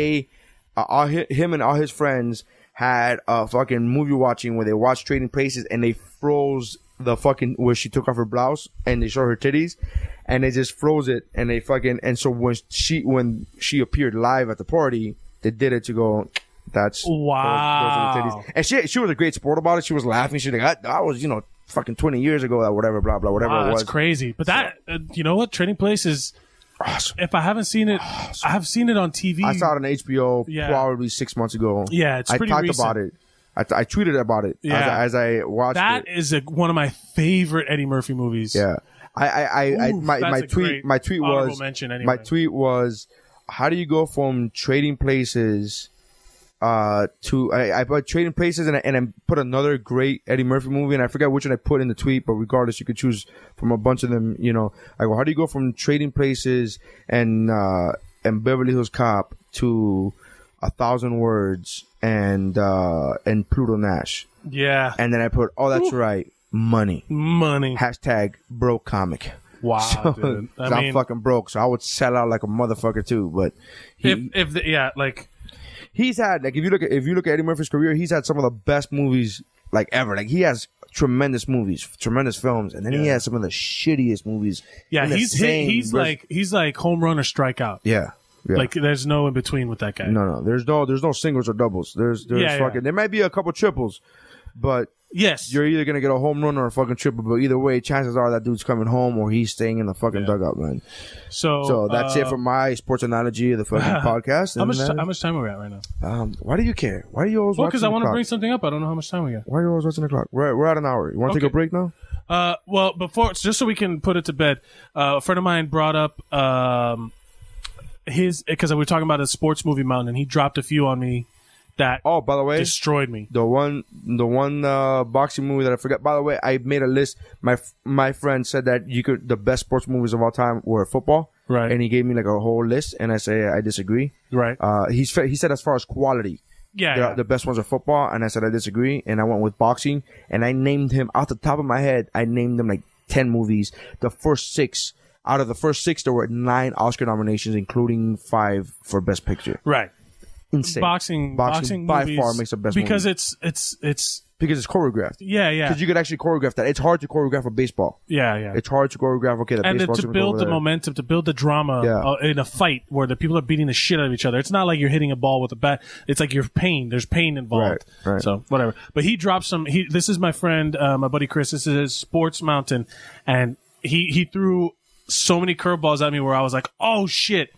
him and all his friends had a fucking movie watching where they watched Trading Places and they froze the fucking, where she took off her blouse and they showed her titties and they just froze it and they fucking, and so when she appeared live at the party, they did it to go, that's, wow. Those are the titties. And she was a great sport about it. She was laughing. She was like, I was, fucking 20 years ago, or whatever, blah, blah, whatever it was. That's crazy. But that, you know what? Trading Places, awesome. If I haven't seen it, awesome. I have seen it on TV. I saw it on HBO probably 6 months ago. Yeah, it's pretty recent. I talked about it. I tweeted about it as I watched it. That is one of my favorite Eddie Murphy movies. Yeah. My tweet was, how do you go from Trading Places to I put Trading Places and I put another great Eddie Murphy movie, and I forget which one I put in the tweet, but regardless, you could choose from a bunch of them. I go, how do you go from Trading Places and Beverly Hills Cop to 1,000 Words and Pluto Nash? Yeah. And then I put, that's right, money. Hashtag broke comic. Wow, dude. I'm fucking broke, so I would sell out like a motherfucker too. But he's had like if you look at Eddie Murphy's career, he's had some of the best movies like ever. Like he has tremendous movies, tremendous films, and then he has some of the shittiest movies. Yeah, he's like home run or strikeout. Yeah. Yeah. Like there's no in between with that guy. No, there's no singles or doubles. There's fucking. There might be a couple triples, but yes, you're either gonna get a home run or a fucking triple. But either way, chances are that dude's coming home or he's staying in the fucking dugout, man. So that's it for my sports analogy of the fucking podcast. How much time are we at right now? Why do you care? Why do you always? Well, because I want to bring something up. I don't know how much time we got. Why are you always watching the clock? We're at an hour. You want to take a break now? Well, before just so we can put it to bed, a friend of mine brought up because we were talking about a sports movie mountain, and he dropped a few on me that by the way, destroyed me. The one boxing movie that I forgot. By the way, I made a list. My friend said that the best sports movies of all time were football, right? And he gave me like a whole list, and I say I disagree, right? He said as far as quality, the best ones are football, and I said I disagree, and I went with boxing, and I named him off the top of my head. I named him like 10 movies. The first 6. Out of the first 6, there were 9 Oscar nominations, including 5 for Best Picture. Right. Insane. Boxing by movies, far makes the best because movie. it's because it's choreographed. Yeah. Because you could actually choreograph that. It's hard to choreograph a baseball. Yeah. It's hard to choreograph. Okay, and to build the momentum, to build the drama in a fight where the people are beating the shit out of each other. It's not like you're hitting a ball with a bat. It's like you're pain. There's pain involved. Right. So whatever. But he dropped some. This is my friend, my buddy Chris. This is his Sports Mountain, and he threw so many curveballs at me where I was like, oh shit.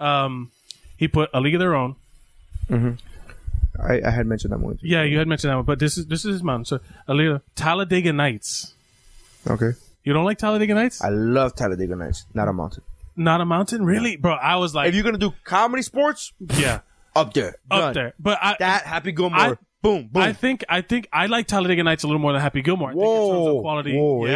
He put A League of Their Own. Mm-hmm. I had mentioned that one. Yeah, you had mentioned that one, but this is his mountain. So A League of Talladega Nights. Okay. You don't like Talladega Nights? I love Talladega Nights. Not a mountain. Not a mountain? Really? Bro, I was like, if you're gonna do comedy sports, up there. But Happy Gilmore. Boom. I think I like Talladega Nights a little more than Happy Gilmore. I think in terms of quality.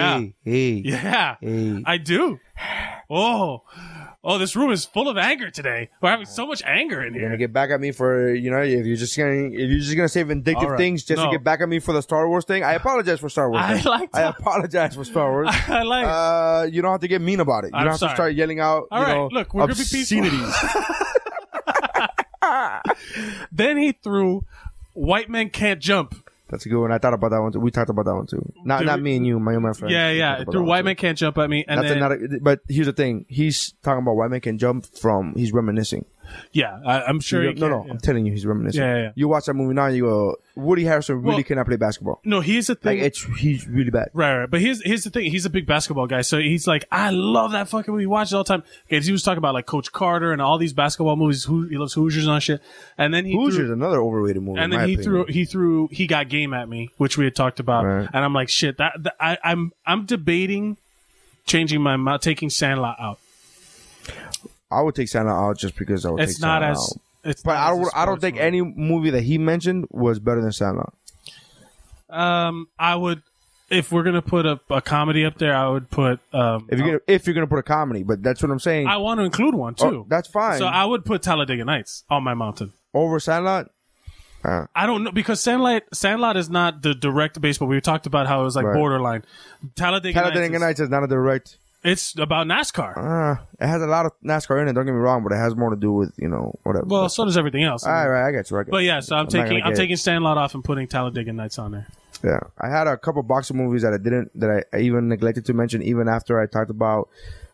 Hey. I do. Oh, this room is full of anger today. We're having so much anger in here. You're gonna get back at me for if you're just gonna say vindictive things just to get back at me for the Star Wars thing. I apologize for Star Wars. I apologize for Star Wars. You don't have to get mean about it. You don't have to start yelling out. Look, we're gonna be peaceful. Then he threw White Men Can't Jump. That's a good one. I thought about that one too. We talked about that one too. Not me and you, my friend. Yeah. Threw White Men Can't Jump at me. And but here's the thing. He's talking about White Men Can't Jump he's reminiscing. Yeah, I'm sure. I'm telling you, he's reminiscing. Yeah. You watch that movie now, and you go, Woody Harrelson really cannot play basketball. No, here's the thing. He's really bad. Right. But here's the thing. He's a big basketball guy, so he's like, I love that fucking movie. Watch it all the time. Okay, he was talking about like Coach Carter and all these basketball movies. He loves Hoosiers and all that shit. And then Hoosiers, another overrated movie. And then he threw He Got Game at me, which we had talked about. Right. And I'm like, shit. I'm debating taking Sandlot out. I would take Sandlot out just because I would take Sandlot out. But I don't think any movie that he mentioned was better than Sandlot. I would, if we're gonna put a comedy up there, I would put if you're gonna put a comedy. But that's what I'm saying. I want to include one too. Oh, that's fine. So I would put Talladega Nights on my mountain over Sandlot. I don't know, because Sandlot is not the direct baseball. We talked about how it was like borderline. Talladega Nights is not a direct. It's about NASCAR. It has a lot of NASCAR in it. Don't get me wrong, but it has more to do with whatever. Well, so does everything else. All right, I get you. But yeah, so I'm taking Sandlot off and putting Talladega Nights on there. Yeah, I had a couple boxing movies that I even neglected to mention even after I talked about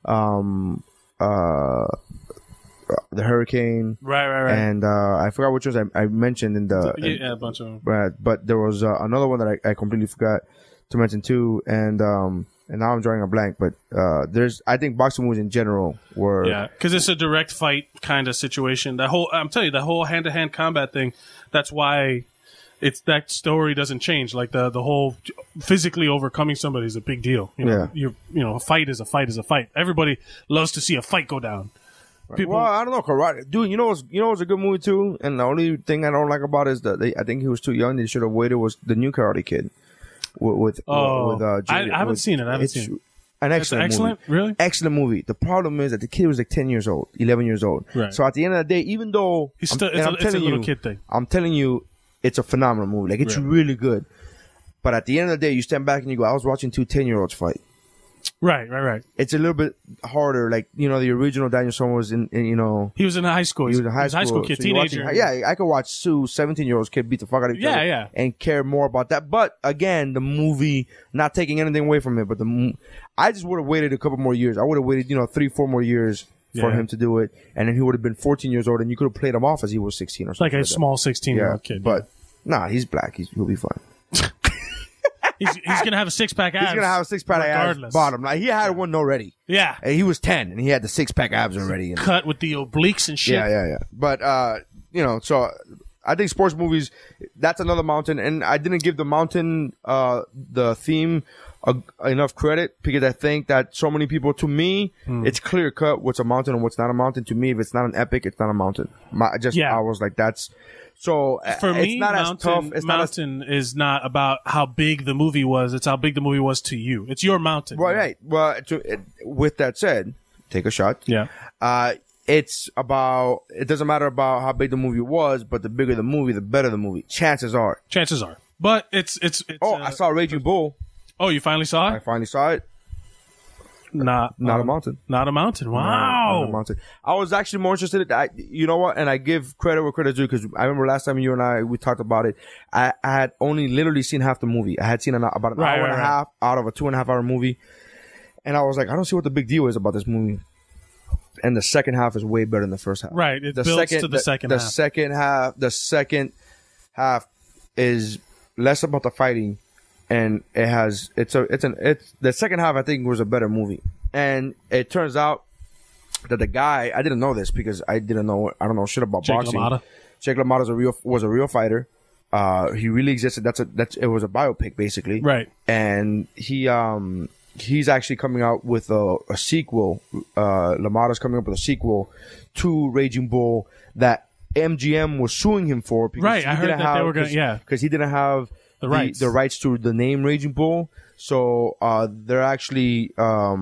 the Hurricane. Right. And I forgot which ones I mentioned in a bunch of them. But there was another one that I completely forgot to mention too, and now I'm drawing a blank. But I think boxing movies in general were because it's a direct fight kind of situation. I'm telling you, the whole hand-to-hand combat thing. That's why that story doesn't change. Like the whole physically overcoming somebody is a big deal. A fight is a fight is a fight. Everybody loves to see a fight go down. Well, I don't know, karate, dude. You know what's a good movie too. And the only thing I don't like about it is that I think he was too young. They should have waited. Was the new Karate Kid I haven't seen it. An excellent movie. Really excellent movie. The problem is that the kid was like 10 years old, 11 years old. Right. So at the end of the day, even though it's a little kid thing, I'm telling you, it's a phenomenal movie. Like it's really good. But at the end of the day, you stand back and you go, I was watching two 10-year-olds fight. Right. It's a little bit harder. Like, the original Daniel San was in he was in high school. He was a high school kid, so teenager. I could watch two 17-year-olds kid beat the fuck out of each other and care more about that. But again, the movie, not taking anything away from it, but I just would have waited a couple more years. I would have waited, 3-4 more years for him to do it, and then he would have been 14 years old, and you could have played him off as he was 16 or something. Like a small 16-year-old kid. But nah, he's black. He'll be fine. He's gonna have a 6-pack abs. He's gonna have a 6-pack abs bottom. Like, he had one already. Yeah. And he was 10, and he had the 6-pack abs already. Cut with the obliques and shit. Yeah. But so I think sports movies, that's another mountain, and I didn't give the mountain the theme enough credit because I think that so many people, to me, it's clear cut what's a mountain and what's not a mountain. To me, if it's not an epic, it's not a mountain. I was like, that's so. For me, it's not mountain, as tough. It's mountain is not about how big the movie was. It's how big the movie was to you. It's your mountain. Right. Well, with that said, take a shot. Yeah. It's about. It doesn't matter about how big the movie was, but the bigger the movie, the better the movie. Chances are. But it's. I saw Raging Bull. Oh, you finally saw it? I finally saw it. Not a mountain. Not a mountain. Wow. Not a mountain. I was actually more interested. You know what? And I give credit where credit's due because I remember last time you and we talked about it. I had only literally seen half the movie. I had seen about an hour and a half out of a 2.5-hour movie, and I was like, I don't see what the big deal is about this movie. And the second half is way better than the first half. Right. It builds to the second half. The second half is less about the fighting. And the second half I think was a better movie. And it turns out that the guy, I didn't know this because I don't know shit about boxing. Jake LaMotta was a real fighter. He really existed. It was a biopic basically. Right. And he's actually coming out with a sequel. LaMotta's coming up with a sequel to Raging Bull that MGM was suing him for because I heard that they were going to, because he didn't have the rights to the name Raging Bull. So they're actually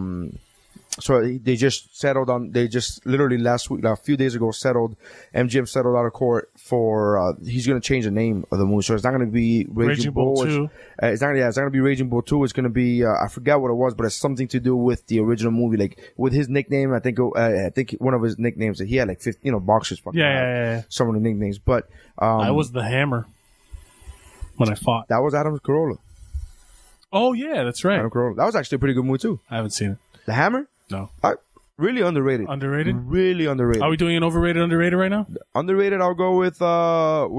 they just settled on. They just literally last week, a few days ago, MGM settled out of court for he's going to change the name of the movie. So it's not going to be Raging Bull 2. It's not going to be Raging Bull 2. It's going to be I forget what it was, but it's something to do with the original movie, like with his nickname. I think one of his nicknames that he had like 50, boxers. Yeah. Some of the nicknames, but I was the Hammer. When I fought. That was Adam Carolla. Oh, yeah, that's right. Adam Carolla. That was actually a pretty good movie, too. I haven't seen it. The Hammer? No. Really underrated. Underrated? Really underrated. Are we doing an overrated, underrated right now? Underrated, I'll go with the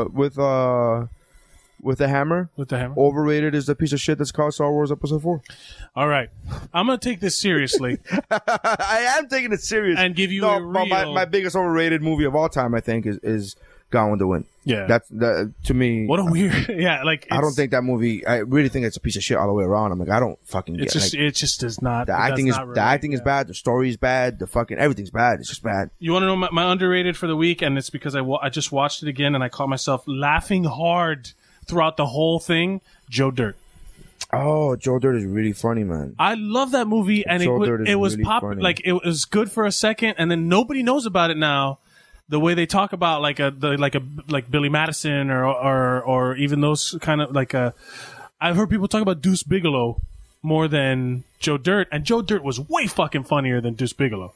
Hammer. With the Hammer. Overrated is the piece of shit that's called Star Wars Episode 4. All right. I'm going to take this seriously. I am taking it serious. And give you a real... My biggest overrated movie of all time, I think, is Gone with the Wind. Yeah. That's to me. What a weird. Yeah, like. I don't think that movie. I really think it's a piece of shit all the way around. I'm like, I don't fucking get it. It just does not. The acting is bad. The story is bad. The fucking everything's bad. It's just bad. You want to know my underrated for the week? And it's because I just watched it again and I caught myself laughing hard throughout the whole thing. Joe Dirt. Oh, Joe Dirt is really funny, man. I love that movie, and it was really popular. Like it was good for a second, and then nobody knows about it now. The way they talk about like Billy Madison or even those kind of I've heard people talk about Deuce Bigalow more than Joe Dirt, and Joe Dirt was way fucking funnier than Deuce Bigalow.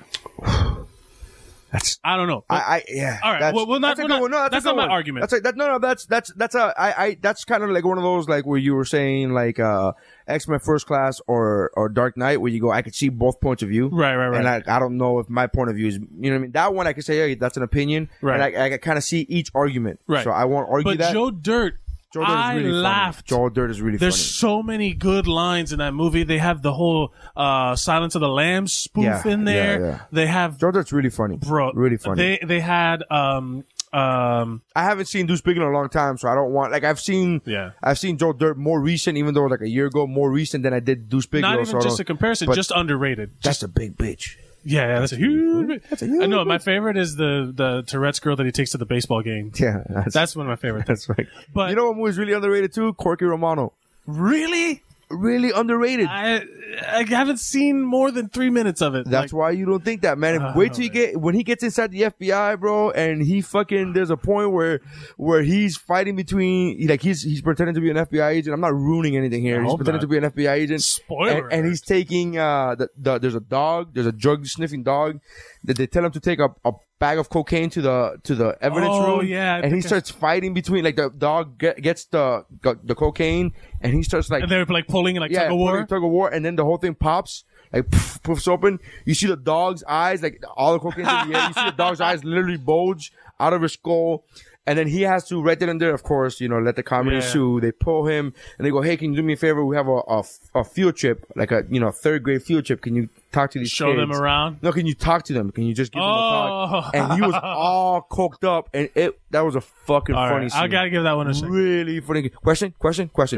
I don't know. Yeah. All right. That's not my argument. That's kind of like one of those like where you were saying like X-Men First Class or Dark Knight where you go, I could see both points of view. Right. And I don't know if my point of view is, you know what I mean? That one I could say, hey, that's an opinion. Right. And I kind of see each argument. Right. So I won't argue that. But Joe Dirt I really laughed. Joe Dirt is really There's funny. so many good lines in that movie. They have the whole Silence of the Lambs spoof in there. Yeah. They have Joe Dirt's really funny, bro. Really funny. They had I haven't seen Deuce Bigalow in a long time, so I don't want I've seen Joe Dirt more recent, even though it was like a year ago, more recent than I did Deuce Bigalow. Not even just a comparison, just underrated. That's a big bitch. Yeah, that's a huge. I know. My favorite is the Tourette's girl that he takes to the baseball game. Yeah, that's one of my favorites. That's right. But you know what movie's really underrated too? Corky Romano. Really? really underrated. I haven't seen more than 3 minutes of it. That's why you don't think that, man. Wait till when he gets inside the FBI, bro, and he fucking, there's a point where he's fighting between, like, he's pretending to be an FBI agent. I'm not ruining anything here. He's pretending to be an FBI agent. Spoiler. And he's taking, there's a drug sniffing dog that they tell him to take a bag of cocaine to the evidence room. Yeah. And he starts fighting between, like, the dog gets the cocaine, and he starts, like, and they're like pulling it like tug of war, and then the whole thing pops, like, poofs open. You see the dog's eyes, like, all the cocaine's in the air. You see the dog's eyes literally bulge out of his skull. And then he has to, right then and there, of course, let the communist sue. They pull him and they go, "Hey, can you do me a favor? We have a field trip, like a, third grade field trip. Can you talk to these kids? Show them around? No, can you talk to them? Can you just give them a talk?" And he was all coked up, and that was a fucking funny scene. I gotta give that one a second. Really funny. Question. Anybody got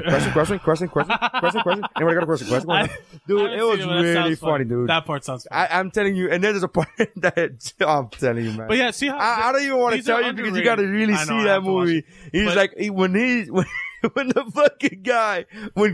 a question? Dude, it was really funny, dude. That part sounds funny. I'm telling you, and then there's a part that I'm telling you, man. But yeah, see how I don't even want to tell you because you got to really see that movie. He's like, when the fucking guy,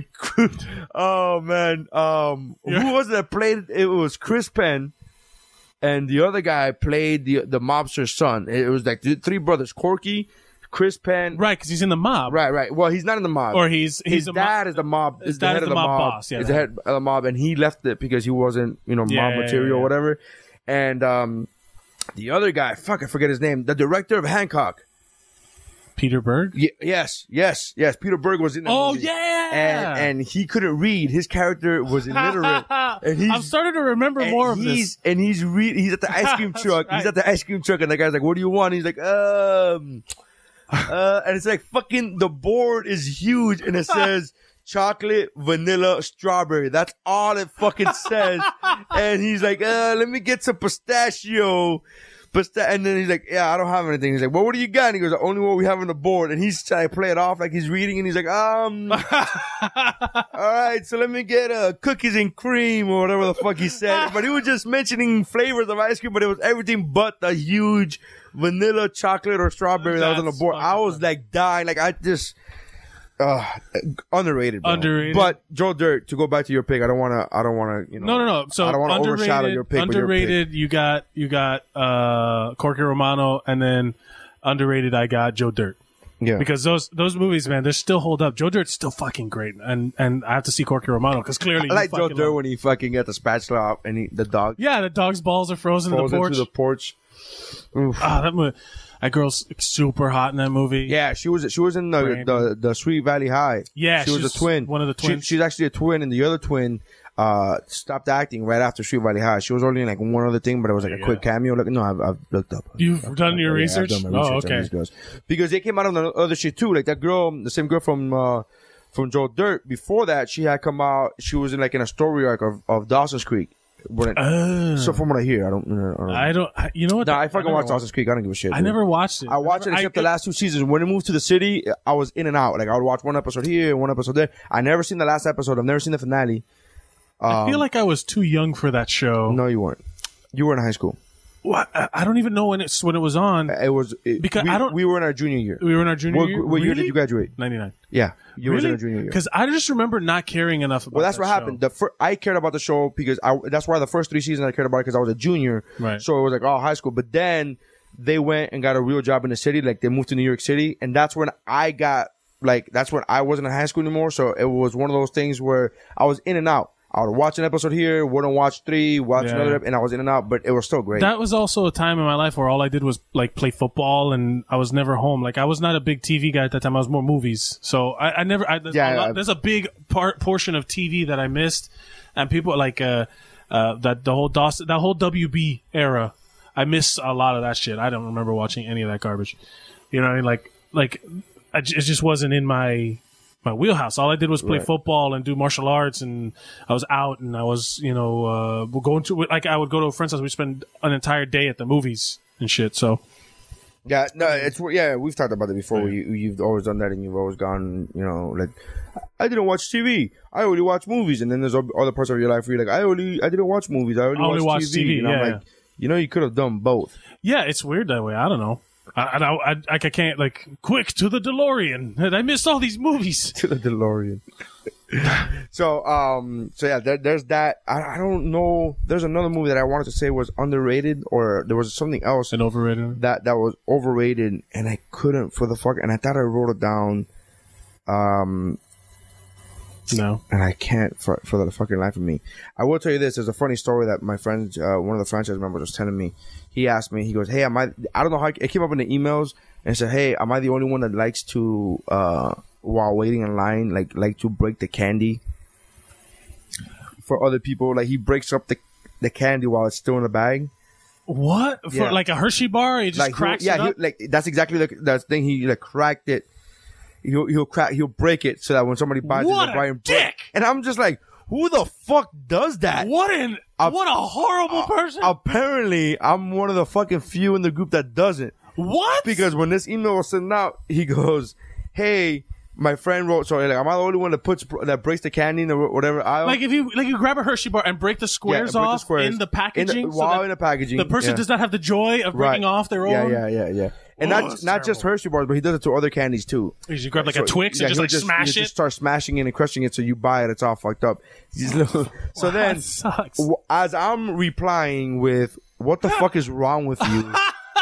oh man, who was it that played? It was Chris Penn, and the other guy played the mobster's son. It was like three brothers, Corky, Chris Penn. Right, because he's in the mob. Right. Well, he's not in the mob. Or his dad is the mob. His dad is the mob boss. Yeah, he's the head of the mob, and he left it because he wasn't, mob material or whatever. And the other guy, I forget his name. The director of Hancock. Peter Berg? Yes. Peter Berg was in that movie. Oh, yeah! And he couldn't read. His character was illiterate. And I'm starting to remember more of this. And he's at the ice cream truck. He's at the ice cream truck, and the guy's like, "What do you want?" And he's like, and it's like, fucking, the board is huge, and it says chocolate, vanilla, strawberry. That's all it fucking says. And he's like, let me get some pistachio. And then he's like, "Yeah, I don't have anything." He's like, "Well, what do you got?" And he goes, "The only one we have on the board." And he's trying to play it off like he's reading, and he's like, all right, so let me get cookies and cream or whatever the fuck he said. But he was just mentioning flavors of ice cream, but it was everything but the huge vanilla, chocolate, or strawberry that was on the board. I was like dying. Like, I just... underrated, bro. Underrated. But Joe Dirt, to go back to your pick, I don't want to, No. So I don't want to overshadow your pick. Underrated, you got Corky Romano, and then underrated, I got Joe Dirt. Yeah. Because those movies, man, they still hold up. Joe Dirt's still fucking great, and I have to see Corky Romano because clearly I like Joe Dirt when he fucking got the spatula up and the dog. Yeah, the dog's balls are frozen in the porch. Into the porch. Oof. That movie. That girl's super hot in that movie. Yeah, she was in the Sweet Valley High. Yeah, she was a twin. One of the twins. She's actually a twin, and the other twin stopped acting right after Sweet Valley High. She was only in like one other thing, but it was like a quick cameo. Like, no, I've looked up. You've done your research? I've done my research on these girls. Because they came out on the other shit too. Like that girl, the same girl from Joe Dirt. Before that, she had come out. She was in a story arc of Dawson's Creek. So from what I hear, I don't. You know what? I fucking watched Dawson's Creek. I don't give a shit. I never watched it. I watched it except the last two seasons. When it moved to the city, I was in and out. Like I would watch one episode here, one episode there. I never seen the last episode. I've never seen the finale. I feel like I was too young for that show. No, you weren't. You were in high school. Well, I don't even know when it was on. We were in our junior year. We were in our junior year. What year did you graduate? 99. Yeah, you were in our junior year. Because I just remember not caring enough about. Well, that's what happened. I cared about the show because that's why the first 3 seasons I cared about it because I was a junior. Right. So it was like high school. But then they went and got a real job in the city. Like they moved to New York City, and that's when I got that's when I wasn't in high school anymore. So it was one of those things where I was in and out. I would watch an episode here, wouldn't watch 3, watch another, and I was in and out, but it was still great. That was also a time in my life where all I did was like play football, and I was never home. Like I was not a big TV guy at that time. I was more movies. So there's a big portion of TV that I missed, and people like the whole WB era. I missed a lot of that shit. I don't remember watching any of that garbage. You know what I mean? Like it just wasn't in my wheelhouse. All I did was play football and do martial arts, and I was out, and I was, I would go to a friend's house. We'd spend an entire day at the movies and shit. So, yeah, no, we've talked about it before. Right. You've always done that, and you've always gone, like, I didn't watch TV. I only watch movies, and then there's other parts of your life where you're like, I didn't watch movies. I only watch TV. And I'm like, you could have done both. Yeah, it's weird that way. I don't know. I can't quick to the DeLorean. I missed all these movies. To the DeLorean. So yeah, there's that. I don't know. There's another movie that I wanted to say was underrated, or there was something else and overrated that was overrated, and I couldn't for the fuck. And I thought I wrote it down. No, and I can't for the fucking life of me. I will tell you this. There's a funny story that my friend, one of the franchise members, was telling me. He asked me. He goes, "Hey, I don't know how it came up in the emails." And said, "Hey, am I the only one that likes to while waiting in line, like to break the candy for other people? Like he breaks up the candy while it's still in the bag." What? Yeah. For like a Hershey bar? He just like cracks it up? Like that's exactly that thing. He like cracked it. He'll break it so that when somebody buys what it, they'll buy him. Dick! And I'm just like, who the fuck does that? What a horrible person. Apparently, I'm one of the fucking few in the group that doesn't. What? Because when this email was sent out, he goes, "Hey, my friend wrote, so like, am I the only one that breaks the candy in the whatever aisle?" Like if you grab a Hershey bar and break the squares off in the packaging, while in the packaging, the person does not have the joy of breaking off their own. Yeah. And not just Hershey bars, but he does it to other candies too. You grab like a Twix and just smash it. Just start smashing it and crushing it, so you buy it. It's all fucked up. So then, that sucks. As I'm replying with, "What the fuck is wrong with you?"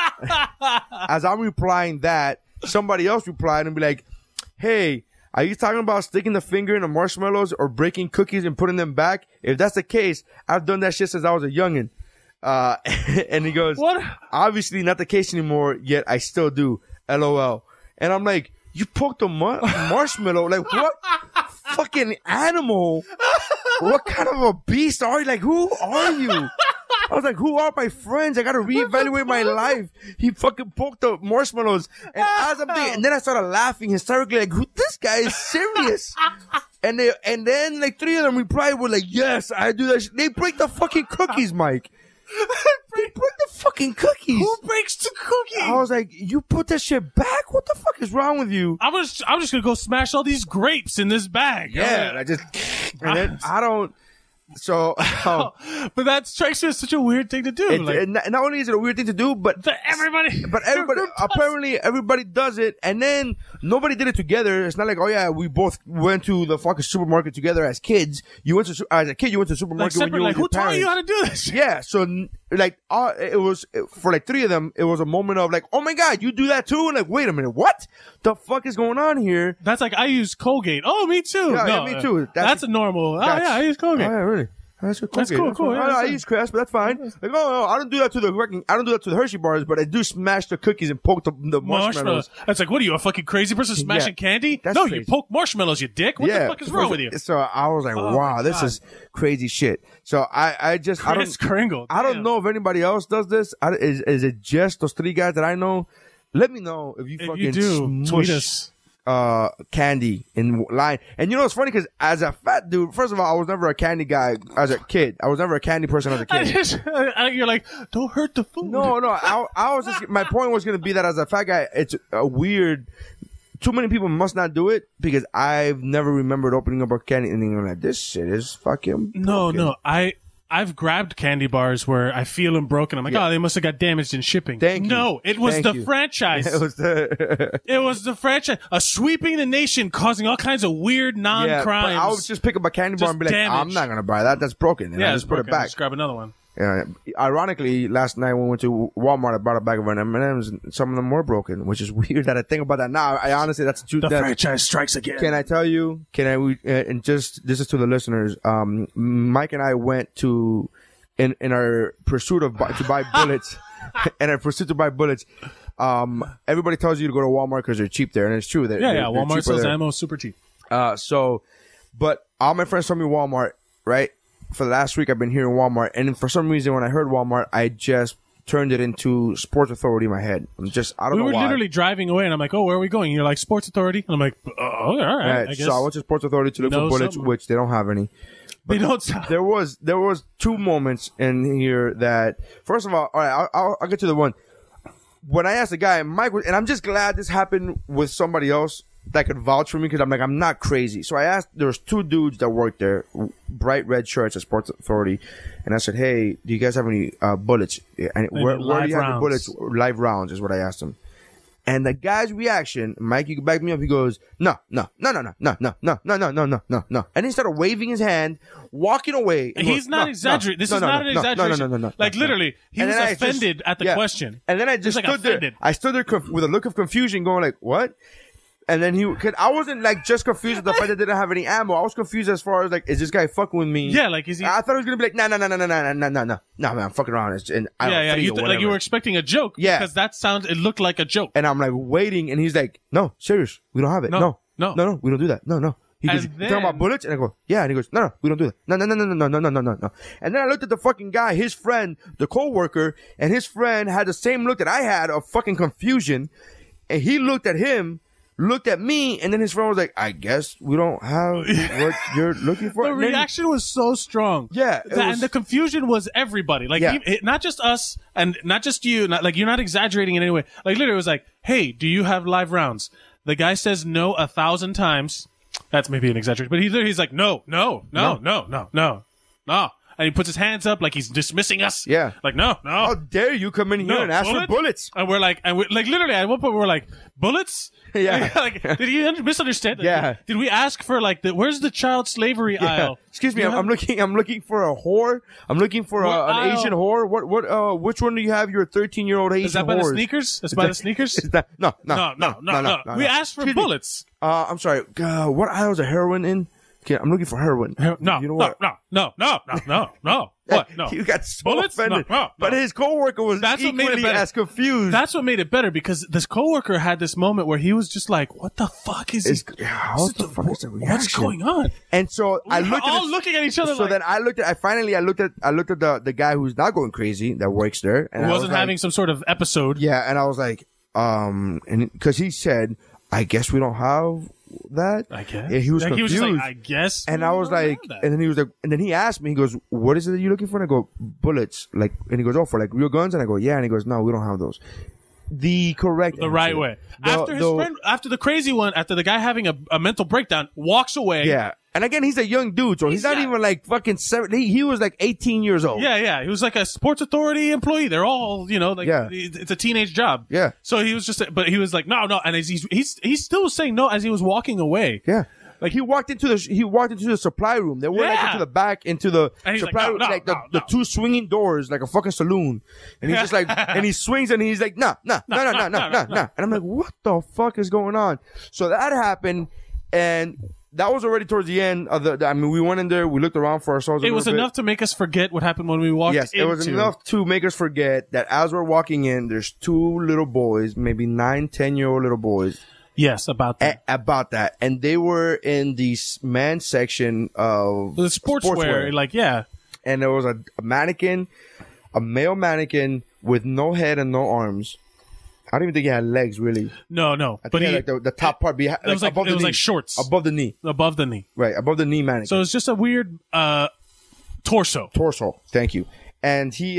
As I'm replying that, somebody else replied and be like, "Hey, are you talking about sticking the finger in the marshmallows or breaking cookies and putting them back? If that's the case, I've done that shit since I was a youngin'." And he goes, "What? Obviously not the case anymore, yet I still do. LOL. And I'm like, you poked a marshmallow? Like, what fucking animal? What kind of a beast are you? Like, who are you? I was like, who are my friends? I gotta reevaluate my life. He fucking poked the marshmallows. And as I'm thinking, and then I started laughing hysterically, like, this guy is serious. And then like 3 of them replied with like, yes, I do that shit. They break the fucking cookies, Mike. They break the fucking cookies. Who breaks the cookie? I was like, you put that shit back? What the fuck is wrong with you? I'm just gonna go smash all these grapes in this bag. Yeah, and then I don't. So, but that strikes me as such a weird thing to do. Not only is it a weird thing to do, but everybody, apparently everybody does it, and then nobody did it together. It's not like, oh yeah, we both went to the fucking supermarket together as kids. As a kid, you went to the supermarket when you were with your who taught you how to do this? Yeah, so like, it was for like 3 of them. It was a moment of like, oh my god, you do that too? And like, wait a minute, what the fuck is going on here? That's like, I use Colgate. Oh, me too. Yeah, me too. That's a normal. I use Colgate. Oh yeah, really. That's cool. Yeah, I use Crest, but that's fine. Like, no, I don't do that to the Hershey bars, but I do smash the cookies and poke the marshmallows. That's like, what are you, a fucking crazy person smashing candy? No, crazy. You poke marshmallows, you dick. What the fuck is wrong with you? So I was like, wow, this is crazy shit. So Kris Kringle. I don't know if anybody else does this. Is it just those 3 guys that I know? Let me know if you do. Tweet us. Candy in line. And you know, it's funny because as a fat dude, first of all, I was never a candy guy as a kid. I was never a candy person as a kid. You're like, don't hurt the food. No. I was just, my point was going to be that as a fat guy, it's a weird, too many people must not do it because I've never remembered opening up a candy and thinking like, this shit is fucking broken. No. I've grabbed candy bars where I feel them broken. I'm like, oh, they must have got damaged in shipping. Thank you. No, it was the franchise. It was the franchise. Sweeping the nation, causing all kinds of weird non-crimes. Yeah, I would just pick up a candy bar and be like, I'm not going to buy that. That's broken. And I just put it back. Just grab another one. Yeah. Ironically, last night when we went to Walmart, I bought a bag of M&Ms, and some of them were broken, which is weird that I think about that now. I honestly, that's true. The franchise strikes again. Can I tell you? And just this is to the listeners. Mike and I went to in our pursuit to buy bullets, and our pursuit to buy bullets. Everybody tells you to go to Walmart because they're cheap there, and it's true. Walmart sells ammo super cheap. But all my friends told me Walmart, right? For the last week, I've been hearing Walmart, and for some reason, when I heard Walmart, I just turned it into Sports Authority in my head. I don't know why. We were literally driving away, and I'm like, oh, where are we going? And you're like, Sports Authority? And I'm like, oh, all right, I guess. So I went to Sports Authority to look for bullets, which they don't have any. But they don't sell. There was 2 moments in here that, first of all right, I'll get to the one. When I asked the guy, Mike, and I'm just glad this happened with somebody else that could vouch for me because I'm like, I'm not crazy. So I asked, there was 2 dudes that worked there, bright red shirts at Sports Authority. And I said, hey, do you guys have any bullets? And where do you have the bullets? Live rounds is what I asked them. And the guy's reaction, Mike, you can back me up. He goes, no. And he started waving his hand, walking away. He's not exaggerating. This is not an exaggeration. No. Like literally, he was offended at the question. And then I just stood there. I stood there with a look of confusion, going like, what? And then cause I wasn't like just confused with the fact that they didn't have any ammo. I was confused as far as like, is this guy fucking with me? Yeah, like is he? I thought he was gonna be like, no, man, I'm fucking around. And you were expecting a joke. Yeah, because it looked like a joke. And I'm like waiting, and he's like, no, serious, we don't have it. No, we don't do that. No. He goes, you talking about bullets? And I go, yeah. And he goes, no, we don't do that. No. And then I looked at the fucking guy, his friend, the co-worker, and his friend had the same look that I had of fucking confusion. And he looked at him, looked at me, and then his friend was like, I guess we don't have what you're looking for. The reaction was so strong. Yeah. And the confusion was everybody. Like, not just us and not just you. Like, you're not exaggerating in any way. Like, literally, it was like, hey, do you have live rounds? The guy says no 1,000 times. That's maybe an exaggeration. But he's like, no. And he puts his hands up like he's dismissing us. Yeah. Like, no. How dare you come in here and ask for bullets? And we're like, literally, at one point, we're like, bullets? Yeah. Like, did he misunderstand? Yeah. Did we ask for, like, where's the child slavery aisle? Excuse me, I'm looking for a whore. I'm looking for an Asian whore. Which one do you have your 13-year-old Asian whore? Is that by the sneakers? Is by the sneakers? No. We asked for bullets. I'm sorry. What aisle is a heroin in? Okay, I'm looking for heroin. No. What? No. You got so bullets? offended. No. But his coworker was equally as confused. That's what made it better, because this coworker had this moment where he was just like, "What the fuck is what the fuck is the reaction? What's going on?" And so I looked at looking at each other. So then I looked at the guy who's not going crazy that works there, and who wasn't having some sort of episode. Yeah, and I was like, and because he said, "I guess we don't have that." I guess. And he was confused. He was just like, I guess. And I was like, and then he was like, and then he asked me, he goes, what is it that you're looking for? And I go, bullets. Like, and he goes, oh, for like real guns? And I go, yeah. And he goes, no, we don't have those. The right way. After the crazy one, after the guy having a mental breakdown, walks away. Yeah. And again, he's a young dude, so he's not even like fucking 70. He was like 18 years old. Yeah. He was like a Sports Authority employee. They're all, it's a teenage job. Yeah. So he was but he was like, no. And he's still saying no as he was walking away. Yeah. Like he walked into the supply room. They went like into the back, into the supply room, like the two swinging doors, like a fucking saloon. And he's just like, and he swings and he's like, no. And I'm like, what the fuck is going on? So that happened, and that was already towards the end of we went in there, we looked around for ourselves. It was enough to make us forget what happened when we walked in. Yes, it was enough to make us forget that as we're walking in, there's two little boys, maybe 9-10-year-old little boys. Yes, about that. And they were in the men's section of the sportswear. And there was a mannequin, a male mannequin with no head and no arms. I don't even think he had legs, really. No. But he had like the top part behind, it was like shorts above the knee. Right, above the knee mannequin. So it's just a weird torso. Thank you. And he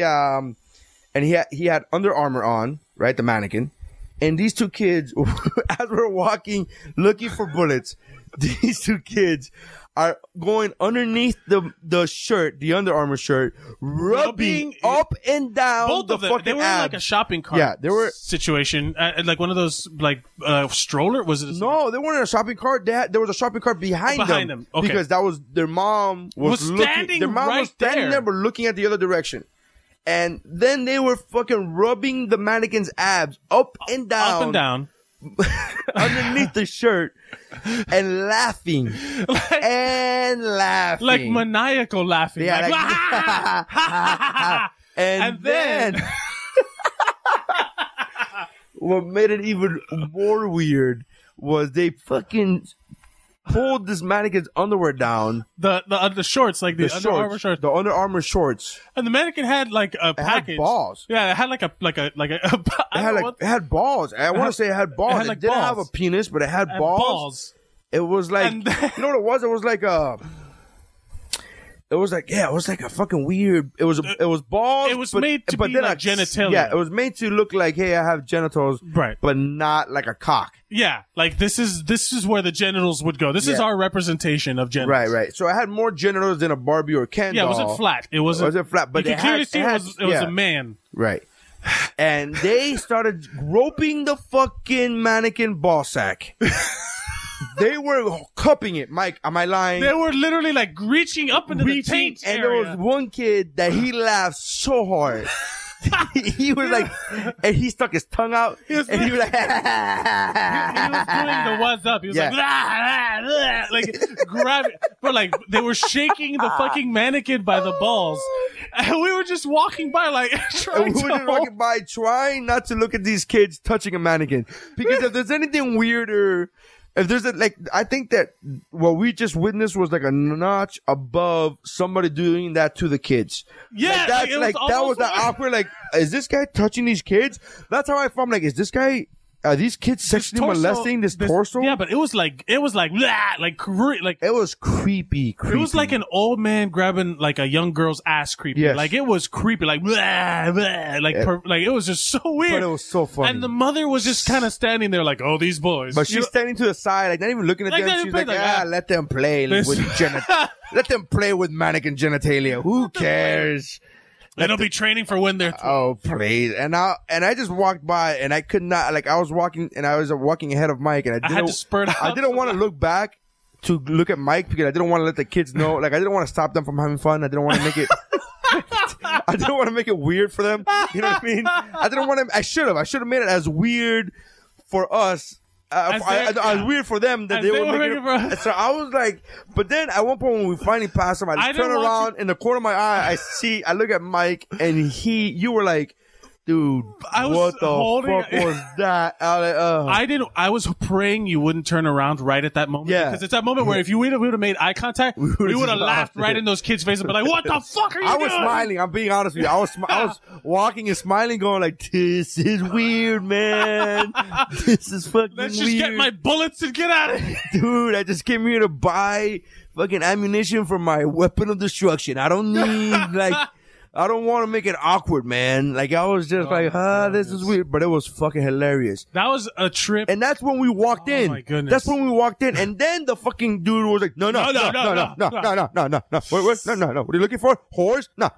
had Under Armour on, right? The mannequin. And these two kids, as we're walking, looking for bullets, these two kids are going underneath the shirt, the Under Armour shirt, rubbing up and down both of them. They were in like a shopping cart. Yeah, they were situation, like one of those stroller. Was it? No, they weren't in a shopping cart. There was a shopping cart behind them. Okay. Because that was their mom was standing. Their mom was standing there, but looking at the other direction. And then they were fucking rubbing the mannequin's abs up and down. Underneath the shirt and laughing. Like maniacal laughing. Yeah, and then what made it even more weird was they fucking pulled this mannequin's underwear down. The shorts, like the Under Armour shorts. The Under Armour shorts. And the mannequin had like a package. It had balls. Yeah, it had it had balls. I want to say it had balls. It didn't have a penis, but it had balls. It was like, you know what it was? It was like it was like a fucking weird. It was balls. It was made to be like genitalia. Yeah, it was made to look like, hey, I have genitals, right? But not like a cock. Yeah, like this is where the genitals would go. This is our representation of genitals. Right. So I had more genitals than a Barbie or Ken doll. Yeah, it wasn't flat. It wasn't flat, but you could clearly see it was a man. Right. and they started groping the fucking mannequin ball sack. They were cupping it. Mike, am I lying? They were literally like reaching up into the taint and area. there was one kid that he laughed so hard. He was like, and he stuck his tongue out, and he was like, he was doing the what's up. He was like, blah, blah, blah, like grab it. But like they were shaking the fucking mannequin by the balls, and we were just walking by, like trying not to look at these kids touching a mannequin, because if there's anything weirder. If there's I think that what we just witnessed was like a notch above somebody doing that to the kids. Yeah, that was the awkward. Like, is this guy touching these kids? That's how I felt. I'm like, is this guy? Are these kids sexually molesting this torso? Yeah, but it was like blah, like it was creepy. It was like an old man grabbing like a young girl's ass creepy. Yes. Like it was creepy, like blah, blah, like it was just so weird. But it was so funny. And the mother was just kind of standing there like, oh, these boys. But she's standing to the side, like not even looking at them. She's like, let them play with let them play with mannequin genitalia. Who cares? It'll be training for when they're. Oh, please! And I just walked by, and I could not. Like I was walking ahead of Mike, and I had to spurt out. I didn't want to look back to look at Mike because I didn't want to let the kids know. Like I didn't want to stop them from having fun. I didn't want to make it. I didn't want to make it weird for them. You know what I mean? I didn't want to. I should have made it as weird for us. As weird for them that they were making it for us. So I was like, but then at one point when we finally passed him, I just turn around in the corner of my eye, I look at Mike, and you were like, dude, what the fuck was that? I was praying you wouldn't turn around right at that moment. Yeah. Because it's that moment where if we would have made eye contact, we would have laughed right in those kids' faces and be like, what the fuck are you doing? I was smiling. I'm being honest with you. I was walking and smiling going like, this is weird, man. This is fucking weird. Let's just get my bullets and get out of here. Dude, I just came here to buy fucking ammunition for my weapon of destruction. I don't need I don't want to make it awkward, man. Like, I was just this is weird. But it was fucking hilarious. That was a trip. And that's when we walked in. Oh, my goodness. That's when we walked in. And then the fucking dude was like, no. Wait, no. What are you looking for? Whores? No.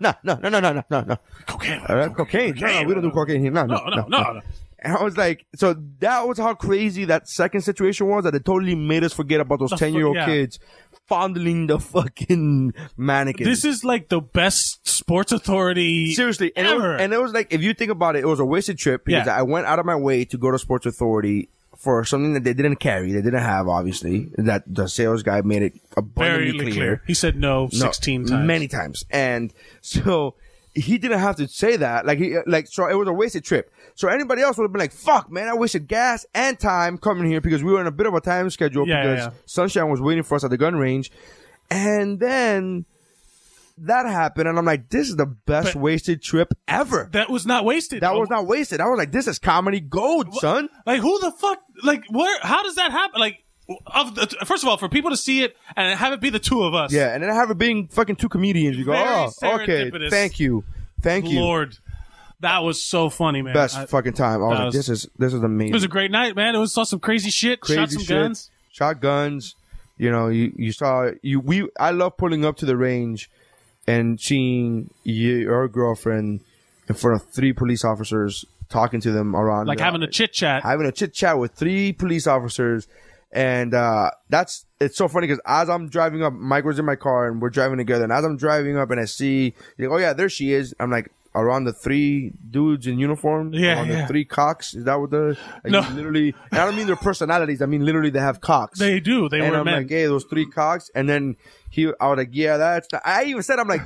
Cocaine. Cocaine. No, we don't do cocaine here. No. And I was like, so that was how crazy that second situation was, that it totally made us forget about those 10-year-old kids fondling the fucking mannequin. This is like the best Sports Authority seriously ever. And it was like, if you think about it, it was a wasted trip because I went out of my way to go to Sports Authority for something that they didn't carry, they didn't have, obviously. That the sales guy made it abundantly clear. He said no 16 times. Many times. And so he didn't have to say that. So it was a wasted trip. So anybody else would have been like, fuck, man, I wasted gas and time coming here because we were in a bit of a time schedule because Sunshine was waiting for us at the gun range. And then that happened, and I'm like, this is the best wasted trip ever. That was not wasted. That was not wasted. I was like, this is comedy gold, son. Like, who the fuck, like, where, how does that happen? Like, first of all, for people to see it and have it be the two of us. Yeah, and then have it being fucking two comedians. You go, okay, thank you. Lord. That was so funny, man. Best fucking time. I was like, this is amazing. It was a great night, man. Saw some crazy shit. Shot some guns. Shot guns. You know, you saw, I love pulling up to the range and seeing your girlfriend in front of 3 police officers, talking to them around. Like having a chit chat. Having a chit chat with 3 police officers. And it's so funny because as I'm driving up, Mike was in my car and we're driving together. And as I'm driving up and I see, oh yeah, there she is. I'm like, around the 3 dudes in uniform, the 3 cocks. Is that what the? Like, no, literally. And I don't mean their personalities. I mean literally they have cocks. They do. They were I'm men. Like, hey, those 3 cocks. And then I was like, yeah, that's not. I even said, I'm like,